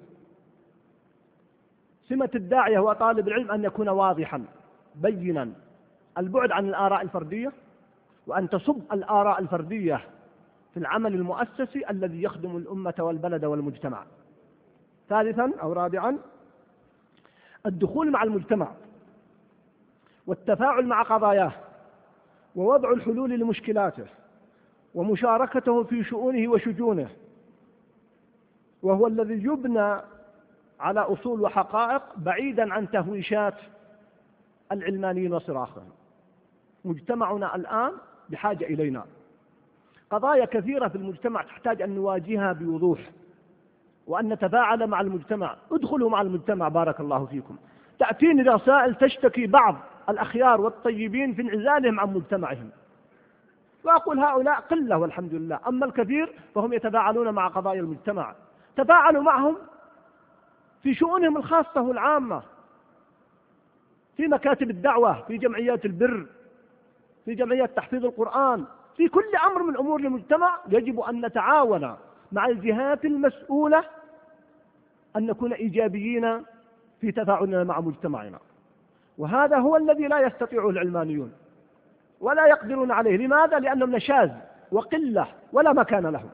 سمة الداعية وطالب العلم أن يكون واضحا بينا، البعد عن الآراء الفردية، وأن تصب الآراء الفردية في العمل المؤسسي الذي يخدم الأمة والبلد والمجتمع. ثالثا أو رابعا، الدخول مع المجتمع والتفاعل مع قضاياه ووضع الحلول لمشكلاته ومشاركته في شؤونه وشجونه، وهو الذي يبنى على أصول وحقائق بعيدا عن تهويشات العلمانيين وصراخهم. مجتمعنا الآن بحاجة إلينا. قضايا كثيرة في المجتمع تحتاج أن نواجهها بوضوح وأن نتفاعل مع المجتمع. ادخلوا مع المجتمع بارك الله فيكم. تأتيني رسائل تشتكي بعض الأخيار والطيبين في انعزالهم عن مجتمعهم، وأقول هؤلاء قلة والحمد لله، أما الكثير فهم يتفاعلون مع قضايا المجتمع. تفاعلوا معهم في شؤونهم الخاصة والعامة، في مكاتب الدعوة، في جمعيات البر، في جمعيات تحفيظ القرآن، في كل أمر من أمور المجتمع يجب أن نتعاون مع الجهات المسؤولة، أن نكون إيجابيين في تفاعلنا مع مجتمعنا. وهذا هو الذي لا يستطيعه العلمانيون ولا يقدرون عليه. لماذا؟ لأنهم نشاز وقلة ولا مكان لهم.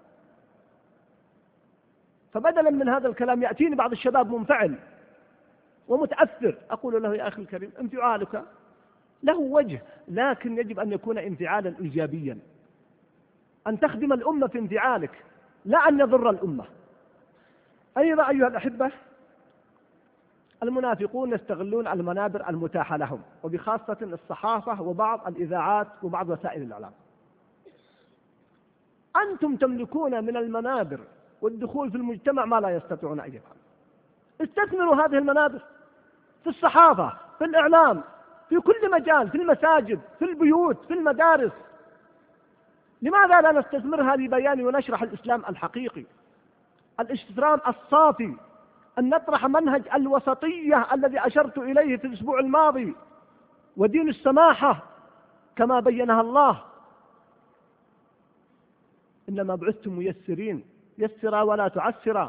فبدلا من هذا الكلام يأتيني بعض الشباب منفعل ومتأثر، أقول له يا أخي الكريم، انفعالك له وجه، لكن يجب أن يكون انفعالا إيجابيا، أن تخدم الأمة في انفعالك لا أن يضر الأمة. أيضا أيها الأحبة، المنافقون يستغلون المنابر المتاحة لهم، وبخاصة الصحافة وبعض الإذاعات وبعض وسائل الإعلام. أنتم تملكون من المنابر والدخول في المجتمع ما لا يستطيعون أن يفعلوا. استثمروا هذه المنابر في الصحافة، في الإعلام، في كل مجال، في المساجد، في البيوت، في المدارس. لماذا لا نستثمرها لبيان ونشرح الإسلام الحقيقي، الاستسلام الصافي، أن نطرح منهج الوسطية الذي أشرت إليه في الأسبوع الماضي، ودين السماحة كما بينها الله. إنما بعثتم ميسرين، يسرا ولا تعسرا،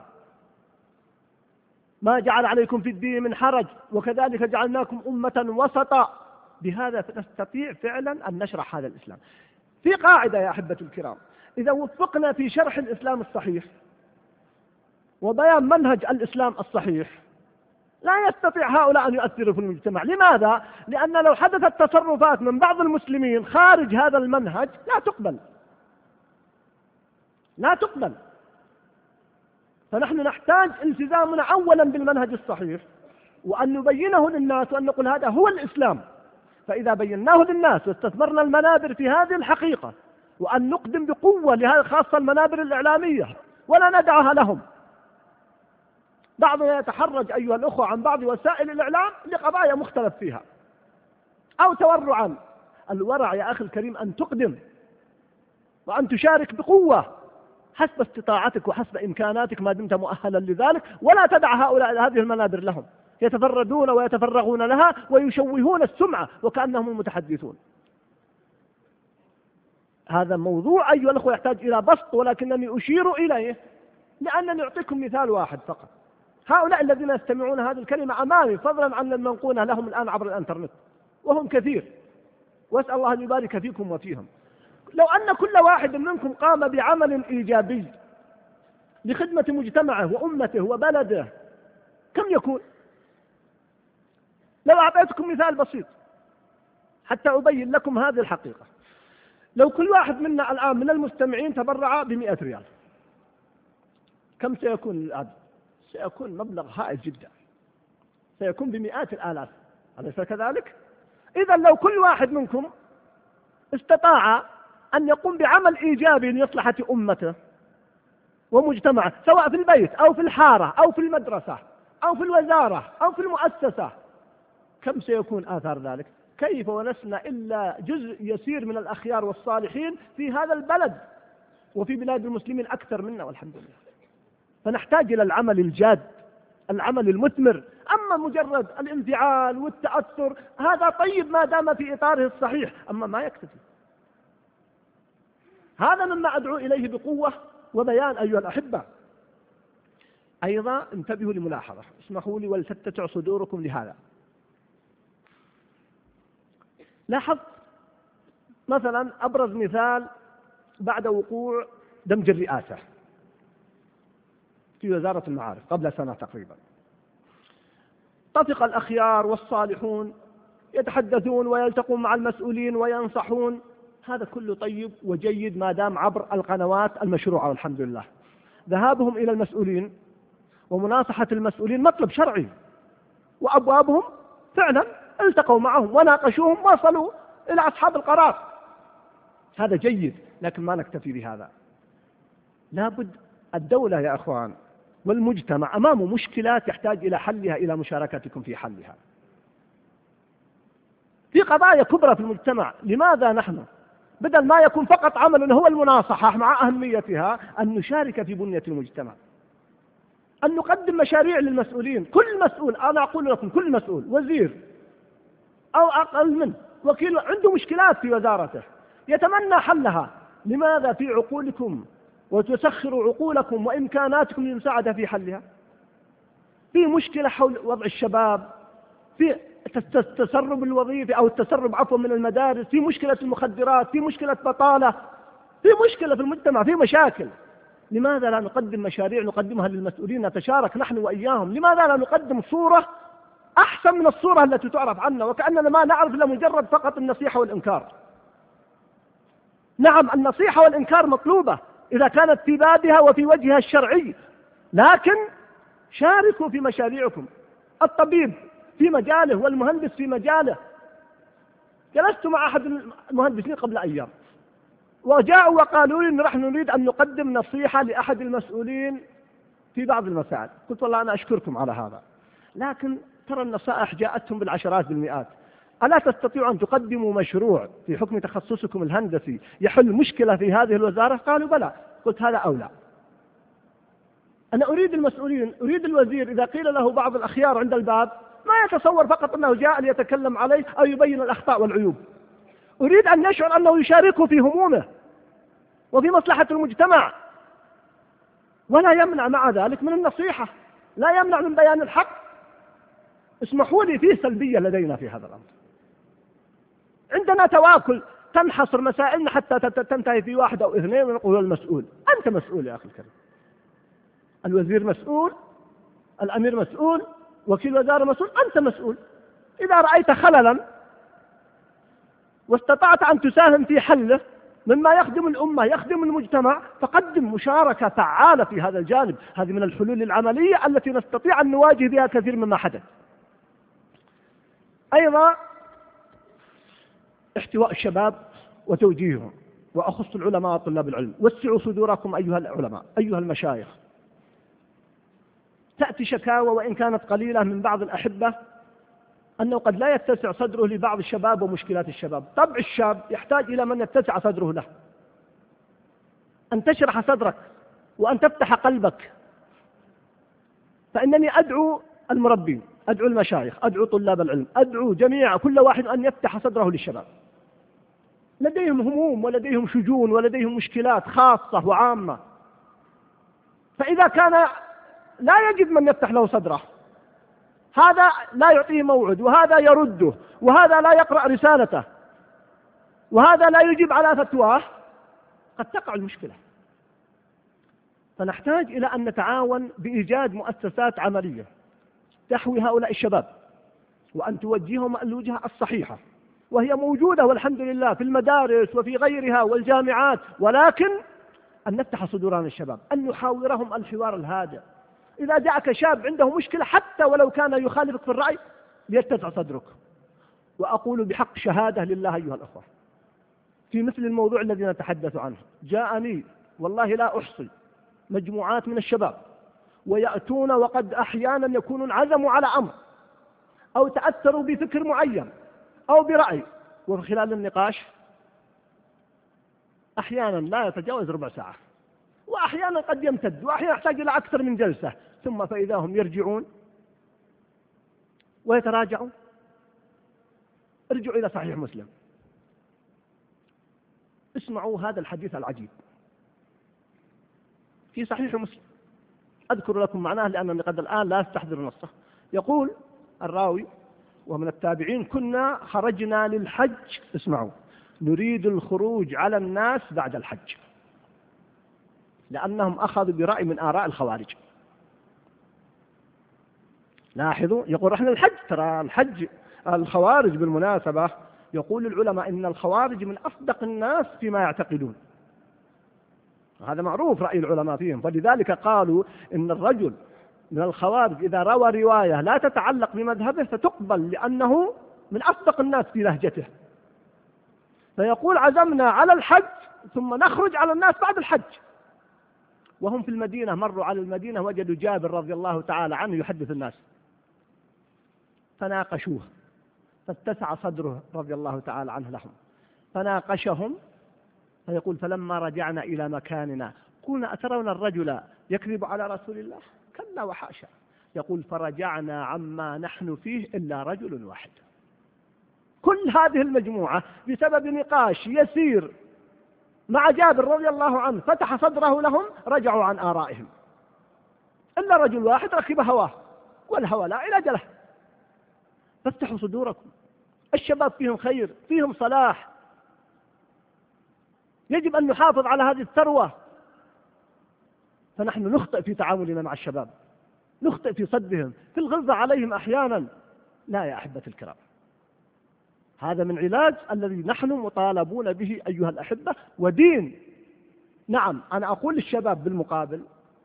ما جعل عليكم في الدين من حرج، وكذلك جعلناكم أمة وسطا. بهذا نستطيع فعلا أن نشرح هذا الإسلام. في قاعدة يا أحبة الكرام، إذا وفقنا في شرح الإسلام الصحيح وبيان منهج الإسلام الصحيح لا يستطيع هؤلاء أن يؤثروا في المجتمع. لماذا؟ لأن لو حدثت تصرفات من بعض المسلمين خارج هذا المنهج لا تقبل. فنحن نحتاج التزامنا أولا بالمنهج الصحيح، وأن نبينه للناس، وأن نقول هذا هو الإسلام. فإذا بيناه للناس واستثمرنا المنابر في هذه الحقيقة، وأن نقدم بقوة لهذه خاصة المنابر الإعلامية ولا ندعها لهم، بعضنا يتحرج أيها الأخوة عن بعض وسائل الإعلام لقضايا مختلف فيها أو تورعا. الورع يا أخي الكريم أن تقدم وأن تشارك بقوة حسب استطاعتك وحسب إمكاناتك ما دمت مؤهلا لذلك، ولا تدع هؤلاء هذه المنابر لهم يتفردون ويتفرغون لها ويشوهون السمعة وكأنهم المتحدثون. هذا موضوع أيها الأخوة يحتاج إلى بسط، ولكنني أشير إليه لأنني أعطيكم مثال واحد فقط. هؤلاء الذين يستمعون هذه الكلمة أمامي، فضلا عن المنقونة لهم الآن عبر الإنترنت وهم كثير، وأسأل الله أن يبارك فيكم وفيهم. لو أن كل واحد منكم قام بعمل إيجابي لخدمة مجتمعه وأمته وبلده كم يكون؟ لو أعطيتكم مثال بسيط حتى أبين لكم هذه الحقيقة. لو كل واحد منا الآن من المستمعين تبرع ب100 ريال، كم سيكون الآن؟ سيكون مبلغ هائل جدا، سيكون بمئات الآلاف، أليس كذلك؟ إذا لو كل واحد منكم استطاع أن يقوم بعمل إيجابي لمصلحة أمته ومجتمعه، سواء في البيت أو في الحارة أو في المدرسة أو في الوزارة أو في المؤسسة، كم سيكون آثار ذلك؟ كيف ونسنا إلا جزء يسير من الأخيار والصالحين في هذا البلد وفي بلاد المسلمين أكثر منا والحمد لله. فنحتاج إلى العمل الجاد، العمل المثمر. أما مجرد الانفعال والتأثر هذا طيب ما دام في إطاره الصحيح، أما ما يكتفي. هذا مما أدعو إليه بقوة وبيان أيها الأحبة. أيضا انتبهوا لملاحظة، اسمحوا لي ولتتسع صدوركم لهذا. لاحظ مثلا أبرز مثال بعد وقوع دمج الرئاسة في وزارة المعارف قبل سنة تقريبا، اتفق الأخيار والصالحون يتحدثون ويلتقون مع المسؤولين وينصحون، هذا كله طيب وجيد ما دام عبر القنوات المشروعة والحمد لله. ذهابهم إلى المسؤولين ومناصحة المسؤولين مطلب شرعي، وأبوابهم فعلا التقوا معهم وناقشوهم وصلوا إلى أصحاب القرار، هذا جيد. لكن ما نكتفي بهذا، لابد الدولة يا أخوان والمجتمع أمامه مشكلات يحتاج إلى حلها، إلى مشاركتكم في حلها. في قضايا كبرى في المجتمع، لماذا نحن بدل ما يكون فقط عملنا هو المناصحة مع أهميتها أن نشارك في بنية المجتمع، أن نقدم مشاريع للمسؤولين. كل مسؤول، أنا أقول لكم كل مسؤول، وزير أو أقل منه، وكيل، عنده مشكلات في وزارته يتمنى حلها. لماذا في عقولكم وتسخروا عقولكم وإمكاناتكم للمساعدة في حلها؟ في مشكلة حول وضع الشباب، في التسرب الوظيفي أو التسرب عفوا من المدارس، في مشكلة المخدرات، في مشكلة بطالة، في مشكلة في المجتمع، في مشاكل. لماذا لا نقدم مشاريع نقدمها للمسؤولين نتشارك نحن وإياهم؟ لماذا لا نقدم صورة أحسن من الصورة التي تعرف عنا وكأننا ما نعرف إلا مجرد فقط النصيحة والإنكار؟ نعم النصيحة والإنكار مطلوبة إذا كانت في بابها وفي وجهها الشرعي، لكن شاركوا في مشاريعكم. الطبيب في مجاله والمهندس في مجاله. جلست مع أحد المهندسين قبل أيام وجاءوا وقالوا لي نحن نريد أن نقدم نصيحة لأحد المسؤولين في بعض المسائل. قلت والله أنا أشكركم على هذا، لكن ترى النصائح جاءتهم بالعشرات بالمئات، ألا تستطيعوا أن تقدموا مشروع في حكم تخصصكم الهندسي يحل مشكلة في هذه الوزارة؟ قالوا بلى. قلت هذا أولى. أنا أريد المسؤولين، أريد الوزير إذا قيل له بعض الأخيار عند الباب ما يتصور فقط أنه جاء ليتكلم عليه أو يبين الأخطاء والعيوب، أريد أن يشعر أنه يشاركه في همومه وفي مصلحة المجتمع، ولا يمنع مع ذلك من النصيحة، لا يمنع من بيان الحق. اسمحوا لي، فيه سلبية لدينا في هذا الأمر. عندنا تواكل، تنحصر مسائلنا حتى تنتهي في واحد أو اثنين ونقول المسؤول. أنت مسؤول يا أخي الكريم، الوزير مسؤول، الأمير مسؤول، وكيل وزارة مسؤول، أنت مسؤول. إذا رأيت خللا واستطعت أن تساهم في حله مما يخدم الأمة يخدم المجتمع فقدم مشاركة فعالة في هذا الجانب. هذه من الحلول العملية التي نستطيع أن نواجه بها كثير مما حدث. أيضا احتواء الشباب وتوجيههم، وأخص العلماء وطلاب العلم. وسعوا صدوركم أيها العلماء، أيها المشايخ، تأتي شكاوى وإن كانت قليلة من بعض الأحبة أنه قد لا يتسع صدره لبعض الشباب ومشكلات الشباب. طبع الشاب يحتاج إلى من يتسع صدره له، أن تشرح صدرك وأن تفتح قلبك. فإنني أدعو المربين، أدعو المشايخ، أدعو طلاب العلم، أدعو جميع كل واحد أن يفتح صدره للشباب. لديهم هموم ولديهم شجون ولديهم مشكلات خاصة وعامة، فإذا كان لا يجد من يفتح له صدره، هذا لا يعطيه موعد، وهذا يرده، وهذا لا يقرأ رسالته، وهذا لا يجيب على فتواه، قد تقع المشكلة. فنحتاج إلى أن نتعاون بإيجاد مؤسسات عملية تحوي هؤلاء الشباب وأن توجههم الوجهة الصحيحة، وهي موجودة والحمد لله في المدارس وفي غيرها والجامعات، ولكن أن نفتح صدورنا للشباب، أن نحاورهم الحوار الهادئ. إذا جاءك شاب عنده مشكلة حتى ولو كان يخالفك في الرأي ليتسع صدرك. وأقول بحق شهادة لله أيها الأخوة في مثل الموضوع الذي نتحدث عنه، جاءني والله لا أحصي مجموعات من الشباب ويأتون وقد أحيانا يكونون عزموا على أمر أو تأثروا بفكر معين أو برأي، وفي خلال النقاش أحيانا لا يتجاوز ربع ساعة، وأحيانا قد يمتد، وأحيانا يحتاج إلى أكثر من جلسة، ثم فإذا هم يرجعون ويتراجعون. ارجعوا إلى صحيح مسلم، اسمعوا هذا الحديث العجيب في صحيح مسلم، أذكر لكم معناه لأنني قد الآن لا أستحضر نصه. يقول الراوي ومن التابعين: كنا خرجنا للحج، اسمعوا، نريد الخروج على الناس بعد الحج، لأنهم أخذوا برأي من آراء الخوارج. لاحظوا، يقول رحنا الحج، ترى الحج الخوارج بالمناسبة يقول العلماء إن الخوارج من أصدق الناس فيما يعتقدون، هذا معروف رأي العلماء فيهم، فلذلك قالوا إن الرجل من الخوارج إذا روى رواية لا تتعلق بمذهبه فتقبل لأنه من أصدق الناس في لهجته. فيقول عزمنا على الحج ثم نخرج على الناس بعد الحج. وهم في المدينة مروا على المدينة وجدوا جابر رضي الله تعالى عنه يحدث الناس، فناقشوه فاتسع صدره رضي الله تعالى عنه لهم، فناقشهم. فيقول: فلما رجعنا إلى مكاننا قلنا: أترون الرجل يكذب على رسول الله؟ كلا وحاشا. يقول: فرجعنا عما نحن فيه إلا رجل واحد. كل هذه المجموعة بسبب نقاش يسير مع جابر رضي الله عنه فتح صدره لهم، رجعوا عن آرائهم، إلا رجل واحد ركب هواه، والهوى لا علاج له. فافتحوا صدوركم، الشباب فيهم خير، فيهم صلاح، يجب أن نحافظ على هذه الثروة. فنحن نخطئ في تعاملنا مع الشباب، نخطئ في صدهم، في الغلظة عليهم أحيانا. لا يا أحبتي الكرام، هذا من علاج الذي نحن مطالبون به أيها الأحبة، ودين. نعم، أنا أقول للشباب بالمقابل: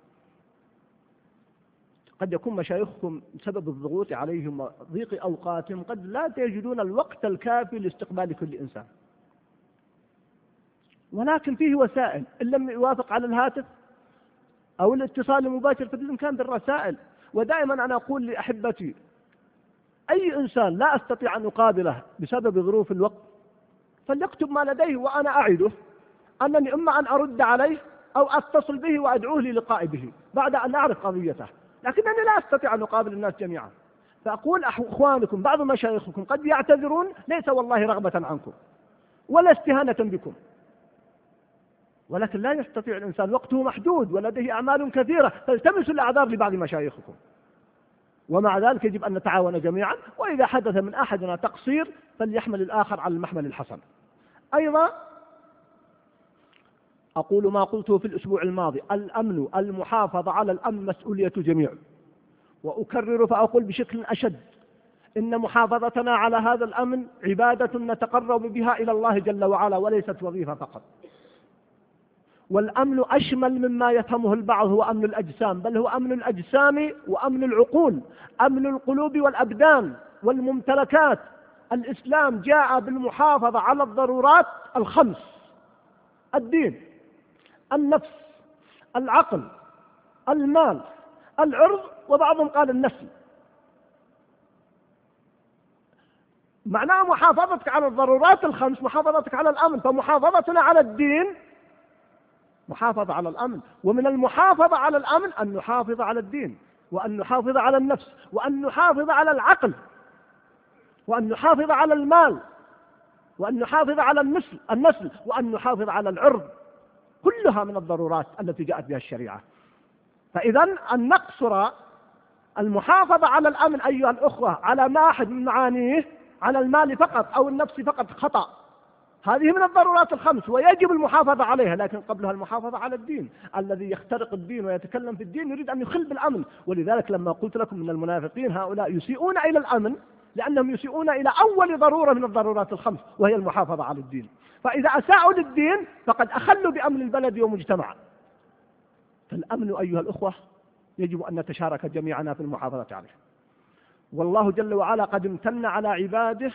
قد يكون مشايخكم بسبب الضغوط عليهم وضيق أوقاتهم قد لا يجدون الوقت الكافي لاستقبال كل إنسان، ولكن فيه وسائل، إن لم يوافق على الهاتف أو الاتصال المباشر فبالإمكان بالرسائل. ودائما أنا أقول لأحبتي: أي إنسان لا أستطيع أن أقابله بسبب ظروف الوقت فليكتب ما لديه، وأنا أعده أنني إما أن أرد عليه أو أتصل به وأدعوه للقاء به بعد أن أعرف قضيته، لكنني لا أستطيع أن أقابل الناس جميعا. فأقول: أخوانكم بعض مشايخكم قد يعتذرون، ليس والله رغبة عنكم ولا استهانة بكم، ولكن لا يستطيع الإنسان، وقته محدود ولديه أعمال كثيرة، فالتمسوا الأعذار لبعض مشايخكم. ومع ذلك يجب أن نتعاون جميعا، وإذا حدث من أحدنا تقصير فليحمل الآخر على المحمل الحسن. أيضا أقول ما قلته في الأسبوع الماضي: الأمن، المحافظة على الأمن مسؤولية جميع. وأكرر فأقول بشكل أشد: إن محافظتنا على هذا الأمن عبادة نتقرب بها إلى الله جل وعلا، وليست وظيفة فقط. والأمن أشمل مما يفهمه البعض، هو أمن الأجسام، بل هو أمن الأجسام وأمن العقول، أمن القلوب والأبدان والممتلكات. الإسلام جاء بالمحافظة على الضرورات الخمس: الدين، النفس، العقل، المال، العرض وبعضهم قال النسل. معناه محافظتك على الضرورات الخمس محافظتك على الأمن، فمحافظتنا على الدين محافظة على الأمن، ومن المحافظة على الأمن أن نحافظ على الدين، وأن نحافظ على النفس، وأن نحافظ على العقل، وأن نحافظ على المال، وأن نحافظ على النسل، وأن نحافظ على العرض، كلها من الضرورات التي جاءت بها الشريعة. فإذا أن نقصر المحافظة على الأمن أيها الأخوة على ما أحد من معانيه على المال فقط أو النفس فقط خطأ. هذه من الضرورات الخمس ويجب المحافظة عليها، لكن قبلها المحافظة على الدين. الذي يخترق الدين ويتكلم في الدين يريد أن يخل بالأمن. ولذلك لما قلت لكم من المنافقين هؤلاء يسيئون إلى الأمن لأنهم يسيئون إلى أول ضرورة من الضرورات الخمس وهي المحافظة على الدين. فإذا أساءوا للدين فقد أخلوا بأمن البلد ومجتمع. فالأمن أيها الأخوة يجب أن نتشارك جميعنا في المحافظة عليه. والله جل وعلا قد امتن على عباده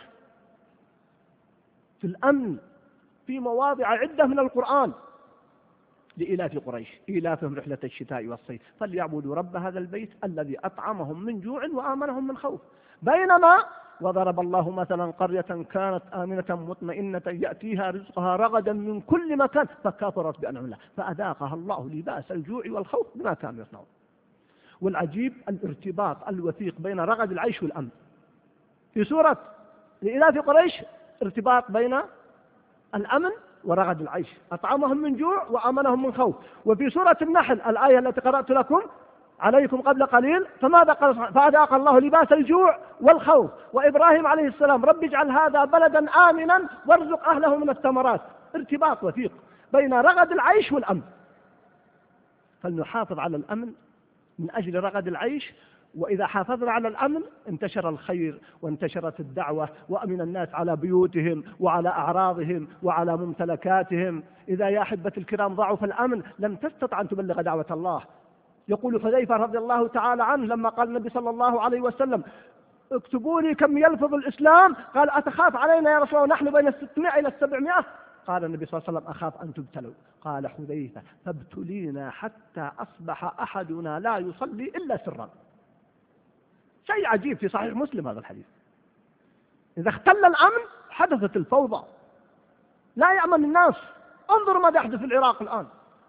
في الأمن في مواضع عدة من القرآن. لإلاف قريش إلافهم رحلة الشتاء والصيف فليعبدوا رب هذا البيت الذي أطعمهم من جوع وآمنهم من خوف. بينما وضرب الله مثلا قرية كانت آمنة مطمئنة يأتيها رزقها رغدا من كل مكان فكفرت بأنعم الله فأذاقها الله لباس الجوع والخوف بما كانوا يصنعون. والعجيب الارتباط الوثيق بين رغد العيش والأمن. في سورة لإلاف قريش ارتباط بين الأمن ورغد العيش، أطعمهم من جوع وآمنهم من خوف. وفي سورة النحل الآية التي قرأت لكم عليكم قبل قليل فماذا قال؟ فأذاق الله لباس الجوع والخوف. وإبراهيم عليه السلام رب اجعل هذا بلدا آمنا وارزق أهله من الثمرات. ارتباط وثيق بين رغد العيش والأمن. فلنحافظ على الأمن من أجل رغد العيش، وإذا حافظنا على الأمن انتشر الخير وانتشرت الدعوة وأمن الناس على بيوتهم وعلى أعراضهم وعلى ممتلكاتهم. إذا يا أحبة الكرام ضعف الأمن لم تستطع أن تبلغ دعوة الله. يقول حذيفة رضي الله تعالى عنه لما قال النبي صلى الله عليه وسلم اكتبوا لي كم يلفظ الإسلام، قال أتخاف علينا يا رسول الله نحن بين 600 إلى 700؟ قال النبي صلى الله عليه وسلم أخاف أن تبتلوا. قال حذيفة فابتلينا حتى أصبح أحدنا لا يصلي إلا سرا. شيء عجيب في صحيح مسلم هذا الحديث. إذا اختل الأمن حدثت الفوضى، لا يأمن الناس. انظروا ماذا يحدث في العراق الآن.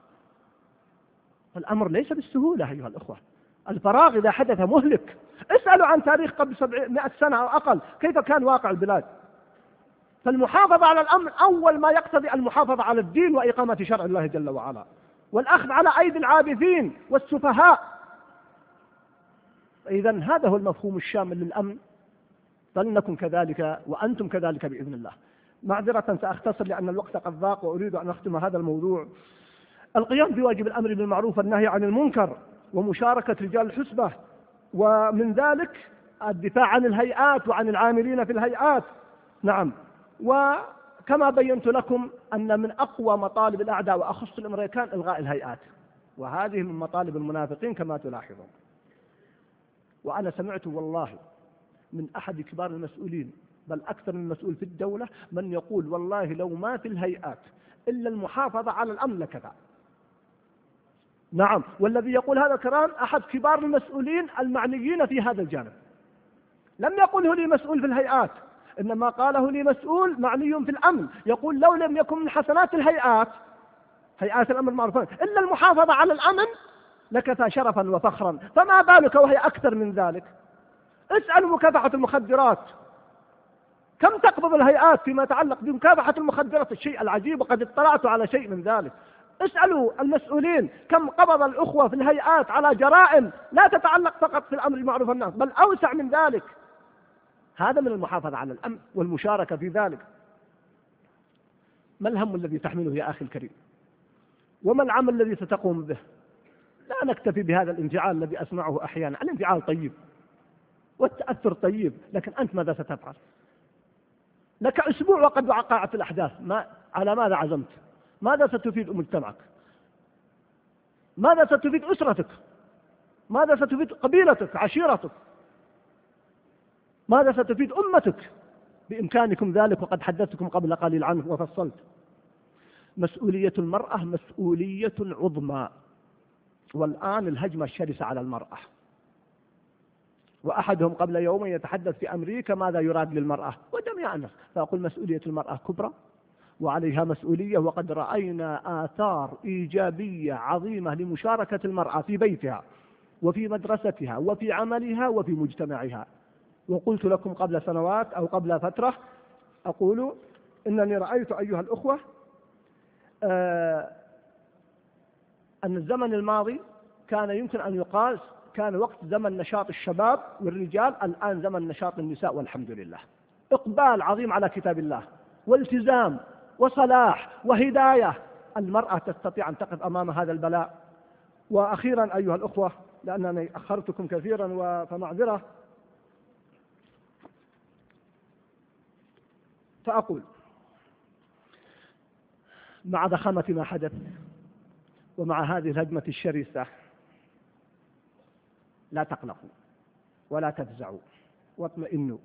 الأمر ليس بالسهولة أيها الأخوة. الفراغ إذا حدث مهلك. اسألوا عن تاريخ قبل 700 سنة أو أقل كيف كان واقع البلاد. فالمحافظة على الأمن أول ما يقتضي المحافظة على الدين وإقامة شرع الله جل وعلا، والأخذ على أيدي العابثين والسفهاء. إذن هذا هو المفهوم الشامل للأمن. فلنكن كذلك وأنتم كذلك بإذن الله. معذرة سأختصر لأن الوقت قد ضاق وأريد أن أختم هذا الموضوع. القيام بواجب الأمر بالمعروف والنهي عن المنكر ومشاركة رجال الحسبة، ومن ذلك الدفاع عن الهيئات وعن العاملين في الهيئات. نعم. وكما بينت لكم أن من أقوى مطالب الأعداء وأخص الأمريكان إلغاء الهيئات، وهذه من مطالب المنافقين كما تلاحظون. وأنا سمعت والله من أحد كبار المسؤولين بل أكثر من مسؤول في الدولة من يقول والله لو ما في الهيئات إلا المحافظة على الأمن لكذا. نعم. والذي يقول هذا الكلام أحد كبار المسؤولين المعنيين في هذا الجانب. لم يقله لي مسؤول في الهيئات، إنما قاله لي مسؤول معني في الأمن. يقول لو لم يكن من حسنات الهيئات هيئات الأمر المعروف إلا المحافظة على الأمن لكفى شرفا وفخرا، فما بالك وهي أكثر من ذلك. اسألوا مكافحة المخدرات كم تقبض الهيئات فيما يتعلق بمكافحة المخدرات. الشيء العجيب وقد اطلعت على شيء من ذلك. اسألوا المسؤولين كم قبض الأخوة في الهيئات على جرائم لا تتعلق فقط في الأمر المعروف والنهي بل أوسع من ذلك. هذا من المحافظة على الأمن والمشاركة في ذلك. ما الهم الذي تحمله يا أخي الكريم؟ وما العمل الذي ستقوم به؟ لا نكتفي بهذا الانفعال الذي أسمعه أحيانا. الانفعال طيب والتأثر طيب، لكن أنت ماذا ستفعل؟ لك أسبوع وقد وقعت الأحداث، على ماذا عزمت؟ ماذا ستفيد مجتمعك؟ ماذا ستفيد أسرتك؟ ماذا ستفيد قبيلتك عشيرتك؟ ماذا ستفيد أمتك؟ بإمكانكم ذلك وقد حدثتكم قبل قليل عنه وفصلت. مسؤولية المرأة مسؤولية عظمى. والآن الهجمة الشرسة على المرأة، وأحدهم قبل يومين يتحدث في أمريكا ماذا يراد للمرأة وجميع الناس، فأقول مسؤولية المرأة كبرى وعليها مسؤولية، وقد رأينا آثار إيجابية عظيمة لمشاركة المرأة في بيتها وفي مدرستها وفي عملها وفي مجتمعها. وقلت لكم قبل سنوات أو قبل فترة أقول إنني رأيت أيها الأخوة أن الزمن الماضي كان يمكن أن يقاس، كان وقت زمن نشاط الشباب والرجال، الآن زمن نشاط النساء والحمد لله. إقبال عظيم على كتاب الله والتزام وصلاح وهداية. المرأة تستطيع أن تقف أمام هذا البلاء. وأخيرا أيها الأخوة، لأنني أخرتكم كثيرا فمعذرة، فأقول مع ضخامة ما حدث ومع هذه الهجمة الشرسة لا تقلقوا ولا تفزعوا واطمئنوا،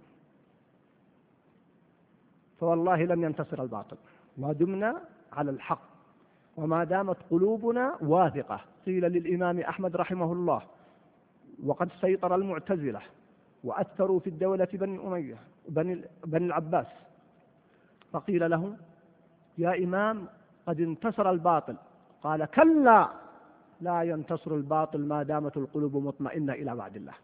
فوالله لن ينتصر الباطل ما دمنا على الحق وما دامت قلوبنا واثقة. قيل للإمام أحمد رحمه الله وقد سيطر المعتزلة وأثروا في الدولة بني أمية بني العباس، فقيل له يا إمام قد انتصر الباطل، قال كلا لا ينتصر الباطل ما دامت القلوب مطمئنة إلى وعد الله.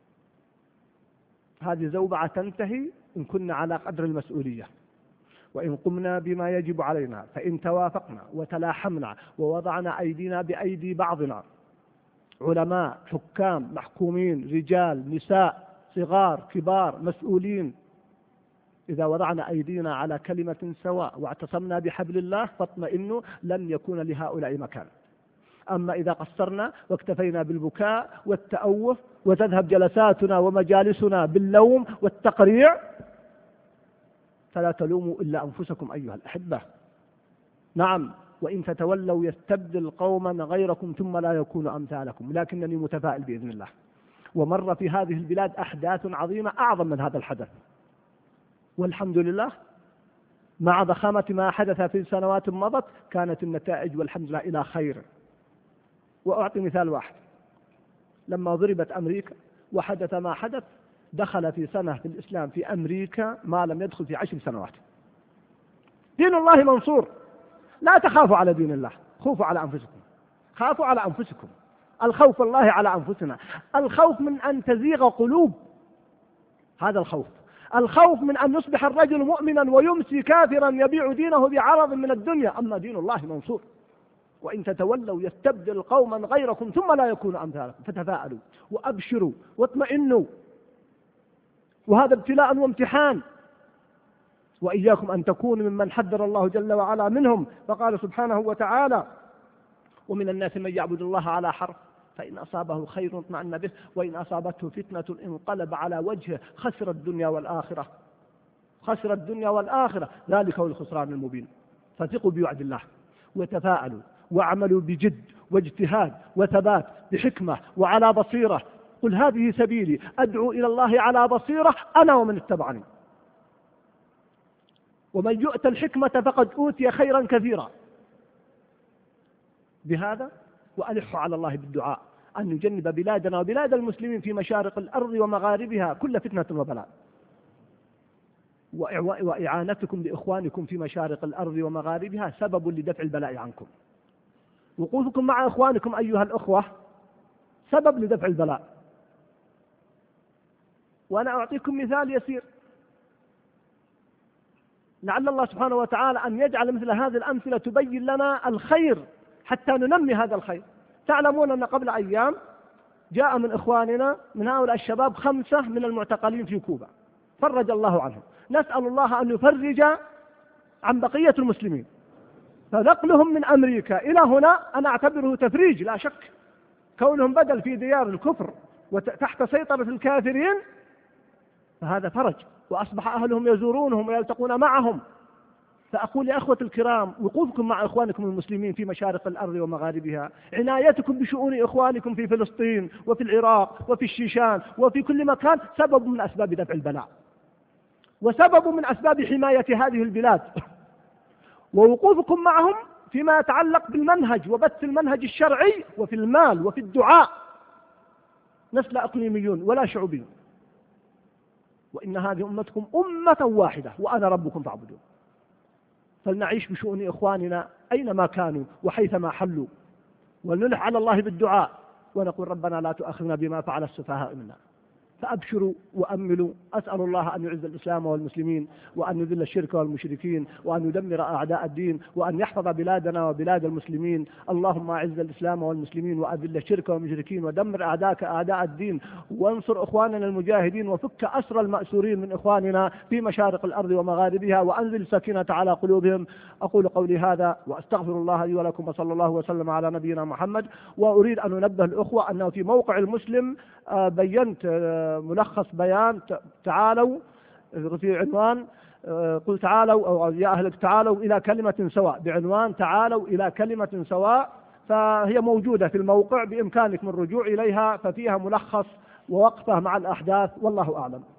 هذه زوبعة تنتهي إن كنا على قدر المسؤولية وإن قمنا بما يجب علينا، فإن توافقنا وتلاحمنا ووضعنا أيدينا بأيدي بعضنا، علماء حكام محكومين رجال نساء صغار كبار مسؤولين، إذا وضعنا أيدينا على كلمة سواء واعتصمنا بحبل الله فاطمئنوا لن يكون لهؤلاء مكان. أما إذا قصرنا واكتفينا بالبكاء والتأوه وتذهب جلساتنا ومجالسنا باللوم والتقريع فلا تلوموا إلا أنفسكم أيها الأحبة. نعم، وإن تتولوا يستبدل قوما غيركم ثم لا يكونوا أمثالكم، لكنني متفائل بإذن الله. ومر في هذه البلاد أحداث عظيمة أعظم من هذا الحدث، والحمد لله مع ضخامة ما حدث في سنوات مضت كانت النتائج والحمد لله إلى خير. وأعطي مثال واحد، لما ضربت أمريكا وحدث ما حدث، دخل في سنة في الإسلام في أمريكا ما لم يدخل في 10 سنوات. دين الله منصور، لا تخافوا على دين الله، خوفوا على أنفسكم، خافوا على أنفسكم. الخوف الله على أنفسنا، الخوف من أن تزيغ قلوب، هذا الخوف من أن يصبح الرجل مؤمنا ويمسي كافرا يبيع دينه بعرض من الدنيا. أما دين الله منصور، وإن تتولوا يستبدل قوما غيركم ثم لا يكونوا أمثالكم. فتفاءلوا وأبشروا واطمئنوا، وهذا ابتلاء وامتحان، وإياكم أن تكونوا ممن حذر الله جل وعلا منهم، فقال سبحانه وتعالى ومن الناس من يعبد الله على حرف فإن أصابه خير اطمأن به وإن أصابته فتنة انقلب على وجهه خسر الدنيا والآخرة ذلك هو الخسران المبين. فثقوا بوعد الله وتفاءلوا واعملوا بجد واجتهاد وثبات بحكمة وعلى بصيرة. قل هذه سبيلي أدعو إلى الله على بصيرة أنا ومن اتبعني، ومن يؤت الحكمة فقد أوتي خيرا كثيرا. بهذا وألح على الله بالدعاء أن يجنب بلادنا وبلاد المسلمين في مشارق الأرض ومغاربها كل فتنة وبلاء. وإعانتكم لإخوانكم في مشارق الأرض ومغاربها سبب لدفع البلاء عنكم. وقوفكم مع إخوانكم أيها الأخوة سبب لدفع البلاء. وأنا أعطيكم مثال يسير، لعل الله سبحانه وتعالى أن يجعل مثل هذه الأمثلة تبين لنا الخير حتى ننمي هذا الخير. تعلمون أن قبل أيام جاء من إخواننا من هؤلاء الشباب 5 من المعتقلين في كوبا، فرج الله عنهم. نسأل الله أن يفرج عن بقية المسلمين. فنقلهم من أمريكا إلى هنا أنا أعتبره تفريج لا شك، كونهم بدل في ديار الكفر وتحت سيطرة الكافرين فهذا فرج، وأصبح أهلهم يزورونهم ويلتقون معهم. فأقول يا أخوة الكرام، وقوفكم مع إخوانكم المسلمين في مشارق الأرض ومغاربها، عنايتكم بشؤون إخوانكم في فلسطين وفي العراق وفي الشيشان وفي كل مكان سبب من أسباب دفع البلاء وسبب من أسباب حماية هذه البلاد. ووقوفكم معهم فيما يتعلق بالمنهج وبث المنهج الشرعي، وفي المال وفي الدعاء. نسل إقليميون ولا شعوبيون، وإن هذه أمتكم أمة واحدة وأنا ربكم فاعبدون. فلنعيش بشؤون إخواننا أينما كانوا وحيثما حلوا، ونلح على الله بالدعاء ونقول ربنا لا تؤاخذنا بما فعل السفهاء منا. فأبشروا وأملوا. أسأل الله أن يعز الإسلام والمسلمين، وأن يذل الشرك والمشركين، وأن يدمر أعداء الدين، وأن يحفظ بلادنا وبلاد المسلمين. اللهم أعز الإسلام والمسلمين وأذل الشرك والمشركين، ودمر أعداءك أعداء الدين، وانصر إخواننا المجاهدين، وفك أسر المأسورين من إخواننا في مشارق الأرض ومغاربها، وأنزل السكينة على قلوبهم. أقول قولي هذا وأستغفر الله لي ولكم، وصلى الله وسلم على نبينا محمد. وأريد أن أنبه الأخوة أنه في موقع المسلم بينت ملخص بيان تعالوا في عنوان قل تعالوا، أو يا أهل تعالوا إلى كلمة سواء، بعنوان تعالوا إلى كلمة سواء. فهي موجودة في الموقع، بإمكانكم الرجوع إليها، ففيها ملخص ووقفة مع الأحداث، والله أعلم.